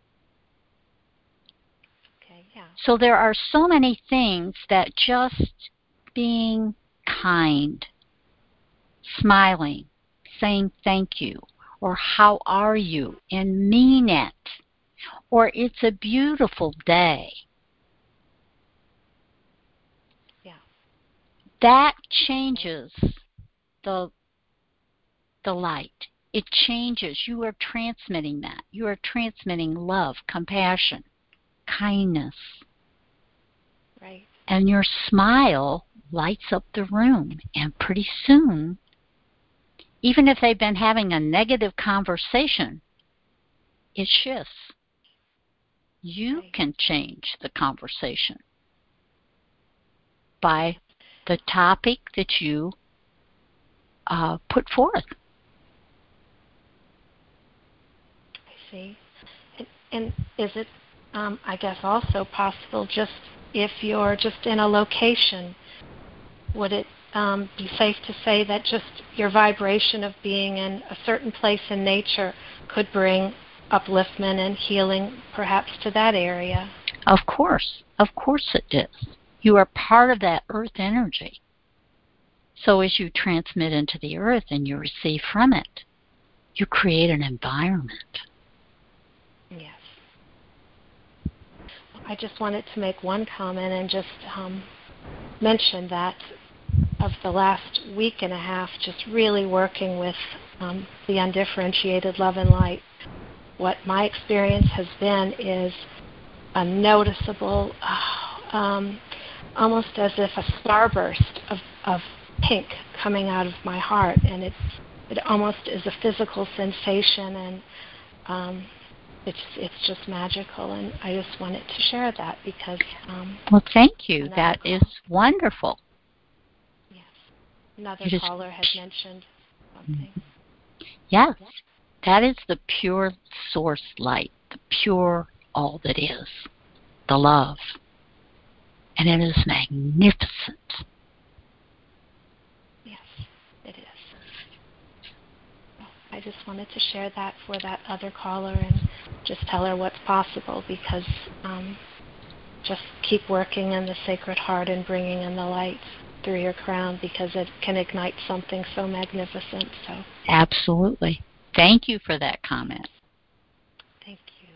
Okay, yeah. So there are so many things that just being kind, smiling, saying thank you, or how are you, and mean it, or it's a beautiful day. Yeah. That changes the the light. It changes. You are transmitting that. You are transmitting love, compassion, kindness. Right. And your smile lights up the room. And pretty soon, even if they've been having a negative conversation, it shifts. You Right. can change the conversation by the topic that you uh, put forth. I see. And, and is it, um, I guess, also possible just if you're just in a location, would it um, be safe to say that just your vibration of being in a certain place in nature could bring upliftment and healing perhaps to that area? Of course. Of course it is. You are part of that earth energy. So as you transmit into the earth and you receive from it, you create an environment. Yes. I just wanted to make one comment and just um, mention that of the last week and a half, just really working with um, the undifferentiated love and light, what my experience has been is a noticeable, uh, um, almost as if a starburst of, of pink coming out of my heart, and it it almost is a physical sensation, and um, it's it's just magical, and I just wanted to share that because. Um, well, thank you. That call. Is wonderful. Yes, another just, caller had mentioned something. Yes, that is the pure source light, the pure all that is, the love, and it is magnificent. Yes, it is. I just wanted to share that for that other caller and just tell her what's possible, because um, just keep working in the Sacred Heart and bringing in the light through your crown, because it can ignite something so magnificent. So absolutely. Thank you for that comment. Thank you.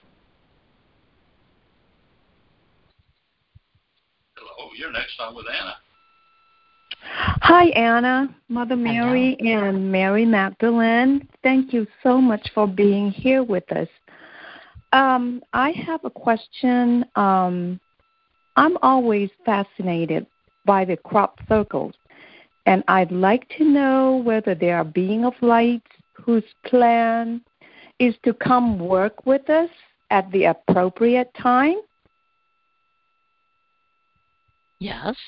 Hello, you're next on with Anna. Hi, Anna, Mother Mary, Hello. And Mary Magdalene. Thank you so much for being here with us. Um, I have a question. Um, I'm always fascinated by the crop circles, and I'd like to know whether there are beings of light whose plan is to come work with us at the appropriate time? Yes.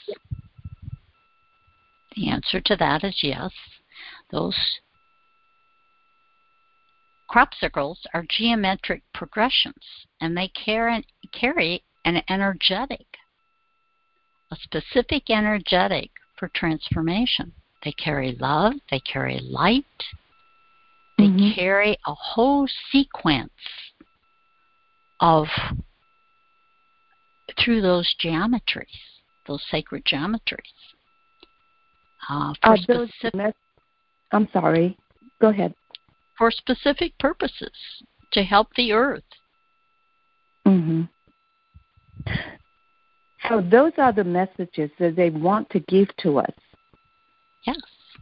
The answer to that is yes. Those crop circles are geometric progressions, and they carry, carry an energetic, a specific energetic for transformation. They carry love, they carry light, they mm-hmm. carry a whole sequence of, through those geometries, those sacred geometries. Uh, for uh, those specific, mes- I'm sorry, go ahead. For specific purposes, to help the earth. Mm-hmm. So those are the messages that they want to give to us. Yes.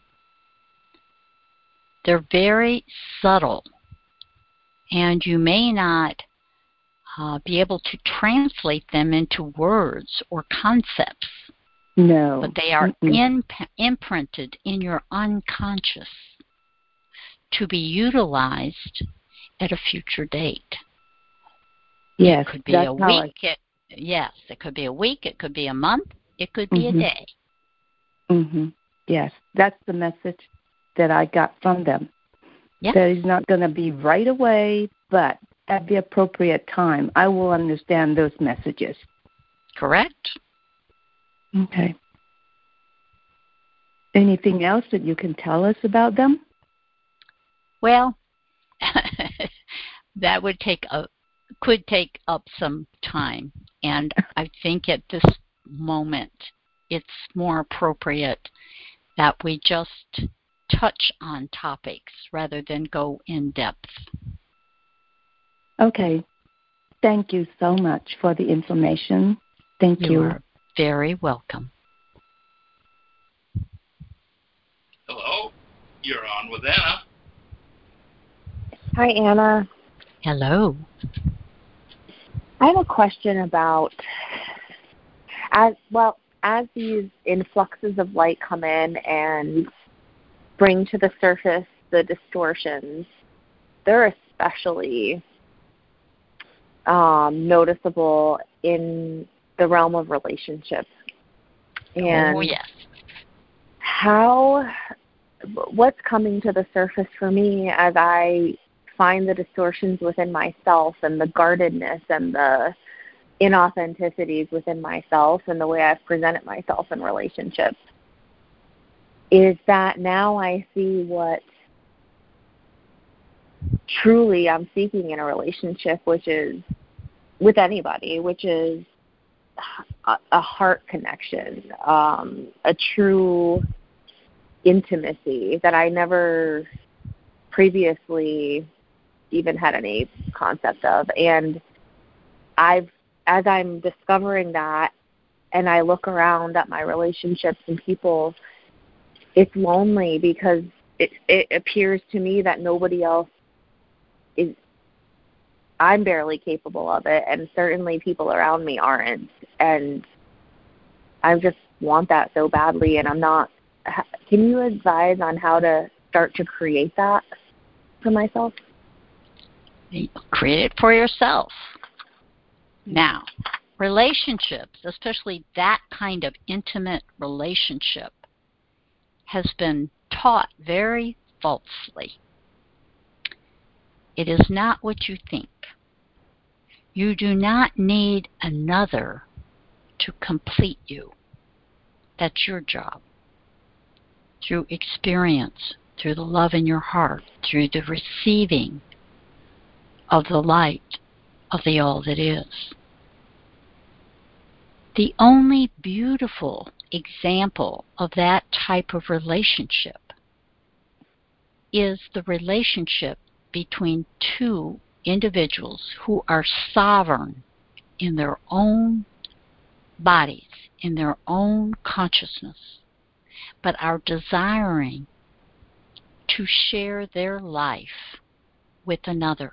They're very subtle, and you may not uh, be able to translate them into words or concepts. No. But they are imp- imprinted in your unconscious to be utilized at a future date. Yes, it could be a week. I... It, yes, it could be a week. It could be a month. It could be mm-hmm. a day. Mm-hmm. Yes, that's the message that I got from them. Yes. That it's not going to be right away, but at the appropriate time, I will understand those messages. Correct. Okay. Anything else that you can tell us about them? Well, that would take a could take up some time, and I think at this moment it's more appropriate that we just touch on topics rather than go in depth. Okay. Thank you so much for the information. Thank you. You are very welcome. Hello, you're on with Anna. Hi, Anna. Hello. I have a question about, as well, as these influxes of light come in and bring to the surface the distortions, they're especially um, noticeable in the realm of relationships. And oh, yes. How, what's coming to the surface for me as I find the distortions within myself and the guardedness and the inauthenticities within myself and the way I've presented myself in relationships, is that now I see what truly I'm seeking in a relationship, which is with anybody, which is a, a heart connection, um, a true intimacy that I never previously even had any concept of. And I've, as I'm discovering that, and I look around at my relationships and people, it's lonely because it, it appears to me that nobody else is, I'm barely capable of it, and certainly people around me aren't. And I just want that so badly, and I'm not. Can you advise on how to start to create that for myself? Create it for yourself. Now, relationships, especially that kind of intimate relationship, has been taught very falsely. It is not what you think. You do not need another to complete you. That's your job. Through experience, through the love in your heart, through the receiving of the light of the all that is. The only beautiful example of that type of relationship is the relationship between two individuals who are sovereign in their own bodies, in their own consciousness, but are desiring to share their life with another.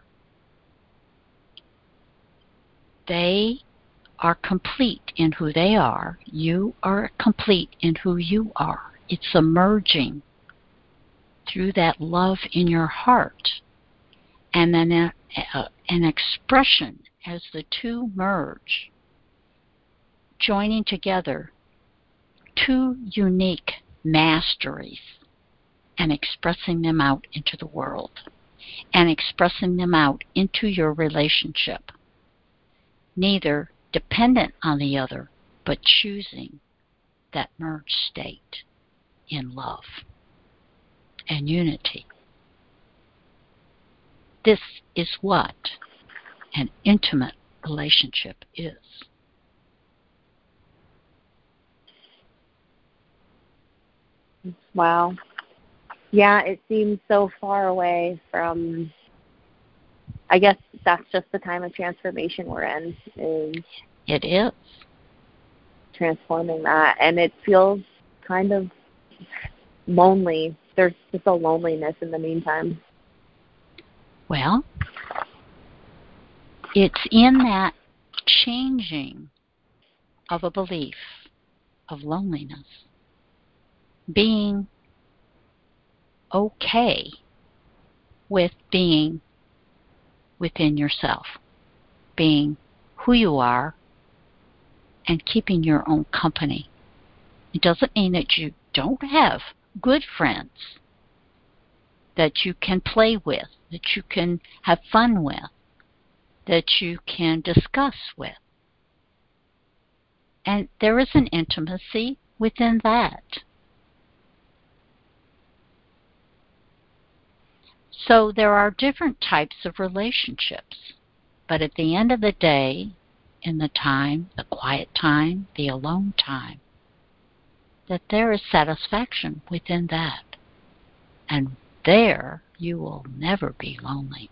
They are complete in who they are. You are complete in who you are. It's emerging through that love in your heart, and then uh, an expression as the two merge, joining together two unique masteries and expressing them out into the world and expressing them out into your relationship, neither dependent on the other, but choosing that merged state in love and unity. This is what an intimate relationship is. Wow. Yeah, it seems so far away from, I guess that's just the time of transformation we're in, is it is transforming that. And it feels kind of lonely. There's just a loneliness in the meantime. Well, it's in that changing of a belief of loneliness, being okay with being within yourself, being who you are, and keeping your own company. It doesn't mean that you don't have good friends that you can play with, that you can have fun with, that you can discuss with. And there is an intimacy within that. So there are different types of relationships. But at the end of the day, in the time, the quiet time, the alone time, that there is satisfaction within that. And there you will never be lonely.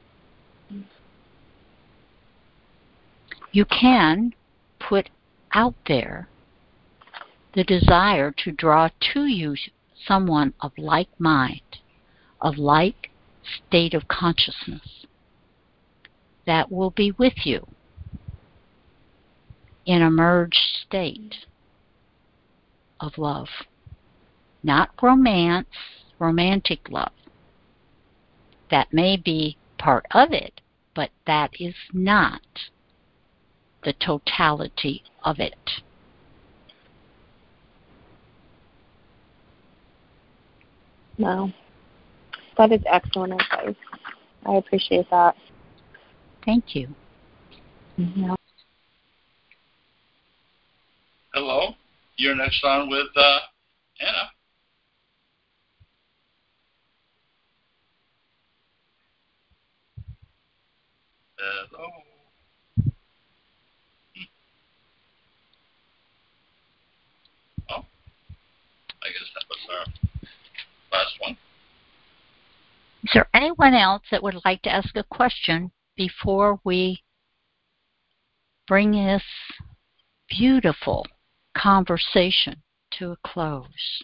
You can put out there the desire to draw to you someone of like mind, of like state of consciousness, that will be with you in a merged state of love. Not romance, romantic love. That may be part of it, but that is not the totality of it. No. That is excellent advice. I appreciate that. Thank you. Yeah. Hello. You're next on with uh, Anna. Hello. Hmm. Oh, I guess that was our last one. Is there anyone else that would like to ask a question before we bring this beautiful conversation to a close?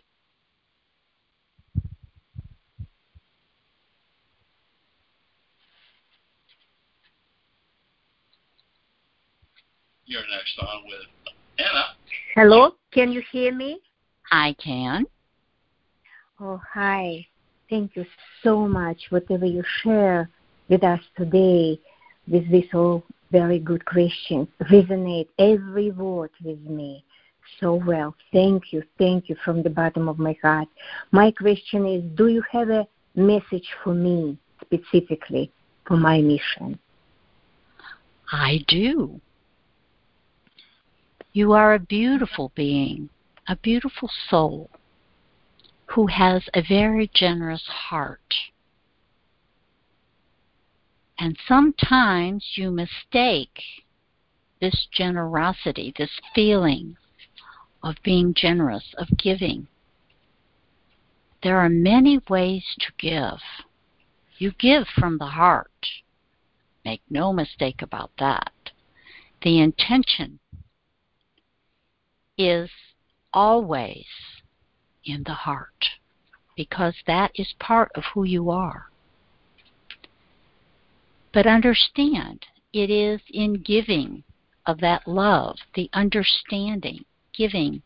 You're next on with Anna. Hello, can you hear me? I can. Oh, hi. Thank you so much. Whatever you share with us today, with these all very good questions, resonate every word with me so well. Thank you. Thank you from the bottom of my heart. My question is, do you have a message for me specifically for my mission? I do. You are a beautiful being, a beautiful soul who has a very generous heart. And sometimes you mistake this generosity, this feeling of being generous, of giving. There are many ways to give. You give from the heart. Make no mistake about that. The intention is always in the heart, because that is part of who you are. But understand, it is in giving of that love, the understanding, giving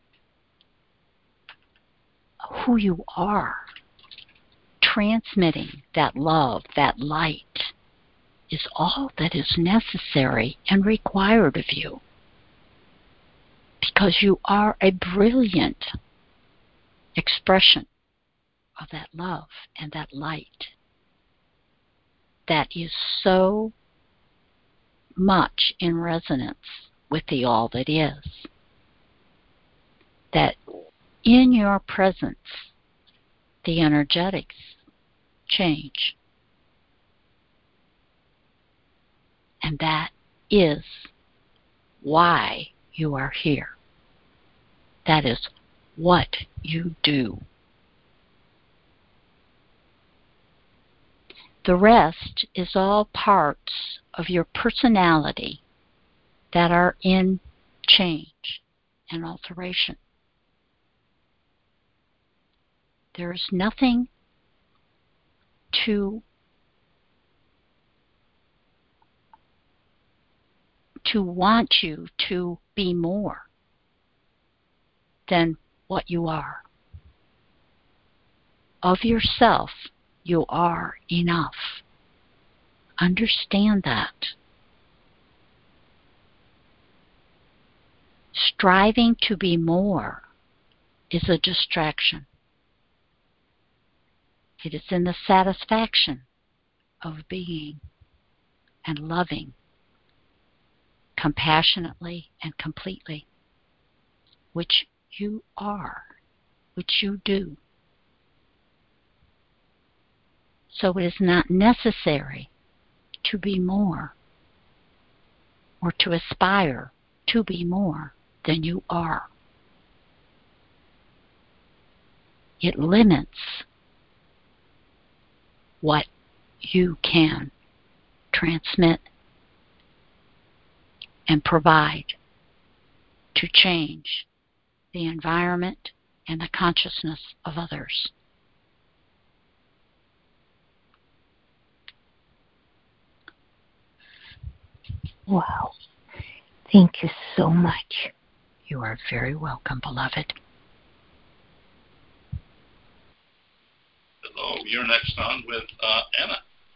who you are, transmitting that love, that light, is all that is necessary and required of you, because you are a brilliant expression of that love and that light that is so much in resonance with the all that is, that in your presence the energetics change. And that is why you are here. That is what you do. The rest is all parts of your personality that are in change and alteration. There is nothing to to want you to be more than what you are. Of yourself, you are enough. Understand that. Striving to be more is a distraction. It is in the satisfaction of being and loving compassionately and completely, which you are, which you do. So it is not necessary to be more or to aspire to be more than you are. It limits what you can transmit and provide to change the environment and the consciousness of others. Wow. Thank you so much. You are very welcome, beloved. Hello, you're next on with uh, Anna.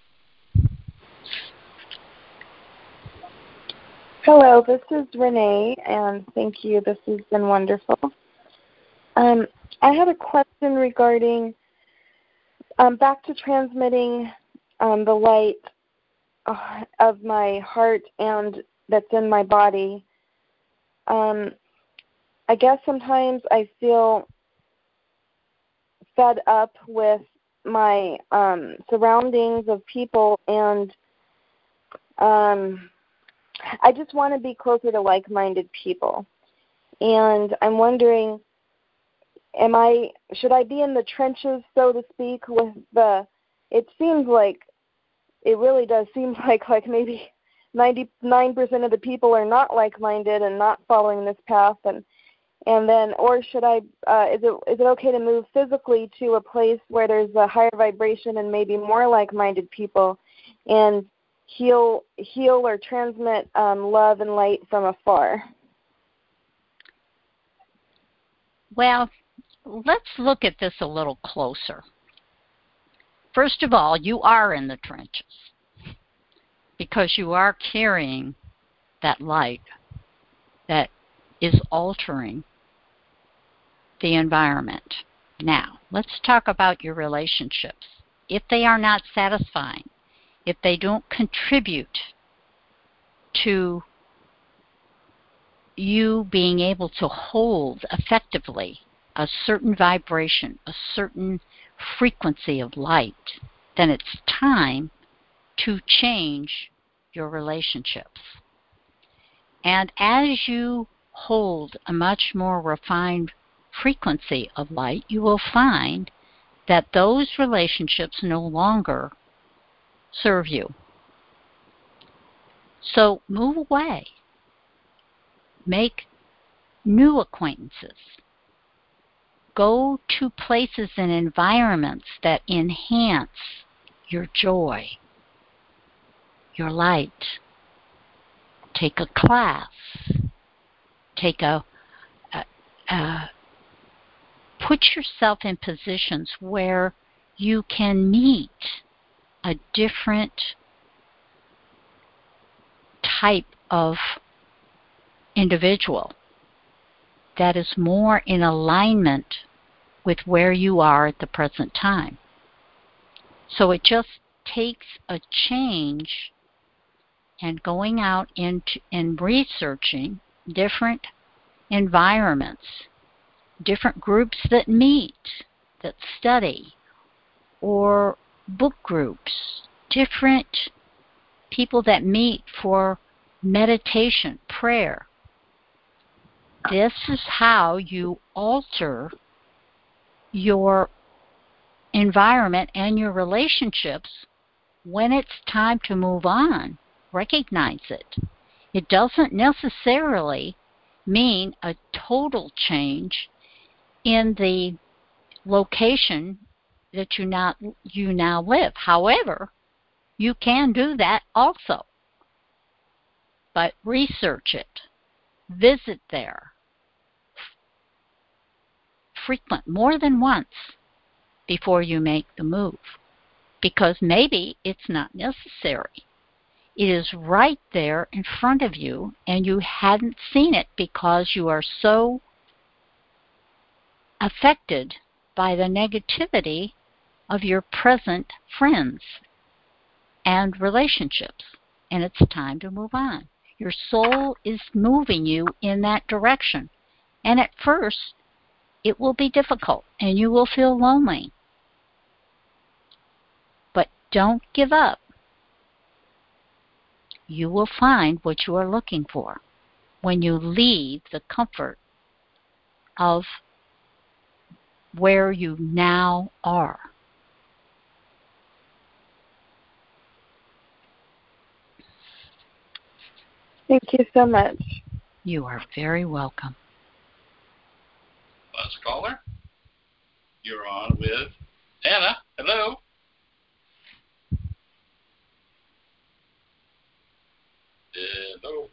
Hello, this is Renee, and thank you. This has been wonderful. Um, I had a question regarding um, back to transmitting um, the light uh, of my heart and that's in my body. Um, I guess sometimes I feel fed up with my um, surroundings of people, and um, I just want to be closer to like-minded people. And I'm wondering, am I, should I be in the trenches, so to speak, with the, it seems like, it really does seem like, like maybe ninety-nine percent of the people are not like-minded and not following this path, and and then, or should I, uh, is it is it okay to move physically to a place where there's a higher vibration and maybe more like-minded people, and heal heal or transmit um, love and light from afar? Well, let's look at this a little closer. First of all, you are in the trenches because you are carrying that light that is altering the environment. Now, let's talk about your relationships. If they are not satisfying, if they don't contribute to you being able to hold effectively a certain vibration, a certain frequency of light, then it's time to change your relationships. And as you hold a much more refined frequency of light, you will find that those relationships no longer serve you. So move away. Make new acquaintances. Go to places and environments that enhance your joy, your light. Take a class. Take a, a, a put yourself in positions where you can meet a different type of individual that is more in alignment with where you are at the present time. So it just takes a change and going out into and researching different environments, different groups that meet, that study, or book groups, different people that meet for meditation, prayer. This is how you alter your environment and your relationships when it's time to move on. Recognize it. It doesn't necessarily mean a total change in the location that you now you now live. However, you can do that also. But research it. Visit there. Frequent more than once before you make the move. Because maybe it's not necessary. It is right there in front of you and you hadn't seen it because you are so affected by the negativity of your present friends and relationships. And it's time to move on. Your soul is moving you in that direction. And at first, it will be difficult and you will feel lonely. But don't give up. You will find what you are looking for when you leave the comfort of where you now are. Thank you so much. You are very welcome. Last caller. You're on with Anna. Hello. Hello.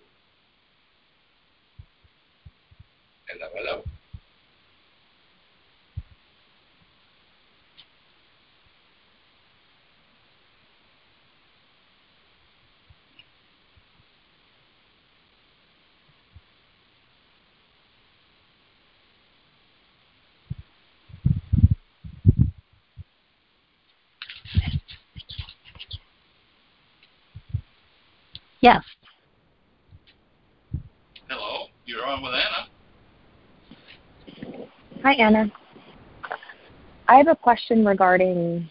Hello, hello. Yes. Hello. You're on with Anna. Hi, Anna. I have a question regarding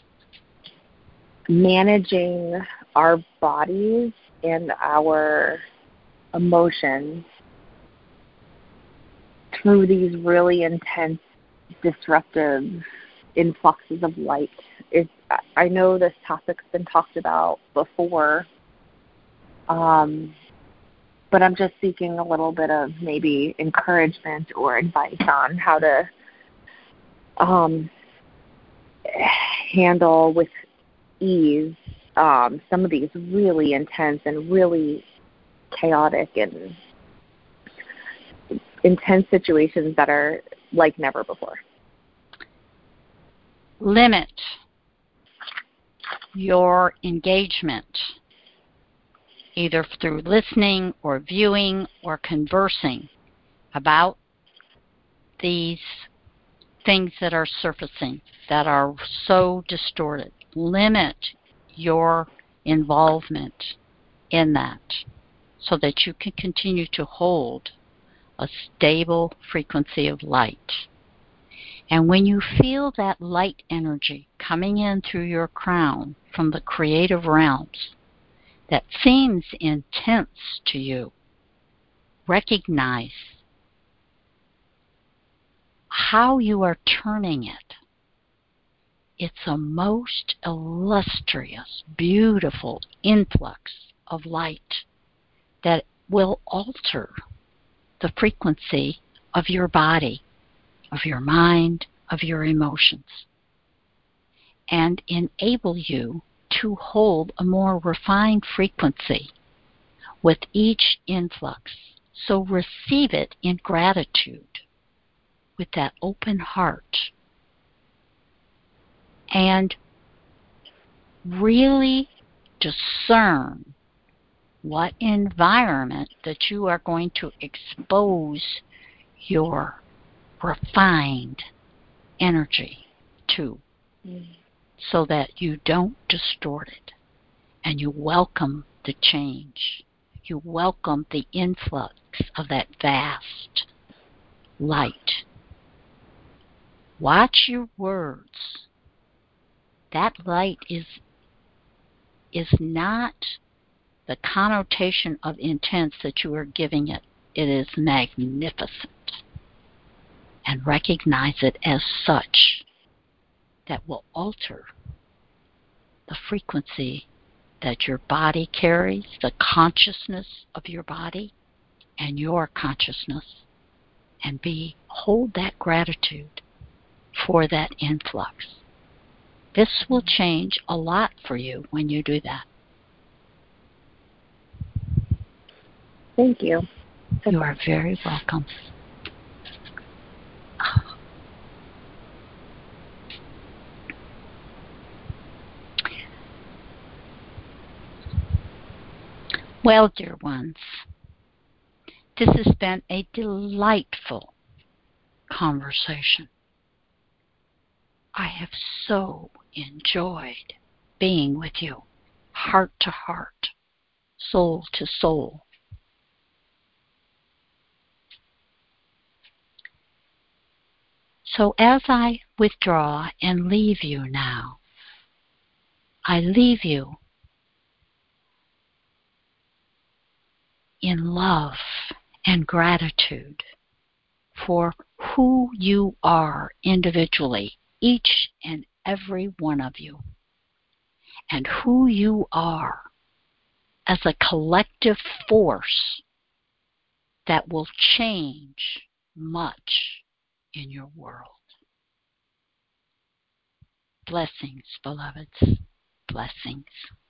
managing our bodies and our emotions through these really intense, disruptive influxes of light. It, I know this topic's been talked about before, um, but I'm just seeking a little bit of maybe encouragement or advice on how to um, handle with ease um, some of these really intense and really chaotic and intense situations that are like never before. Limit your engagement, either through listening or viewing or conversing about these things that are surfacing that are so distorted. Limit your involvement in that so that you can continue to hold a stable frequency of light. And when you feel that light energy coming in through your crown from the creative realms that seems intense to you, recognize how you are turning it. It's a most illustrious, beautiful influx of light that will alter the frequency of your body, of your mind, of your emotions, and enable you to hold a more refined frequency with each influx. So receive it in gratitude with that open heart and really discern what environment that you are going to expose your refined energy to, mm. so that you don't distort it and you welcome the change. You welcome the influx of that vast light. Watch your words. That light is is not the connotation of intense that you are giving it. It is magnificent. And recognize it as such that will alter the frequency that your body carries, the consciousness of your body and your consciousness, and be hold that gratitude for that influx. This will change a lot for you when you do that. Thank you. You are very welcome. Well, dear ones, this has been a delightful conversation. I have so enjoyed being with you, heart to heart, soul to soul. So as I withdraw and leave you now, I leave you in love and gratitude for who you are individually, each and every one of you, and who you are as a collective force that will change much in your world. Blessings, beloveds. Blessings.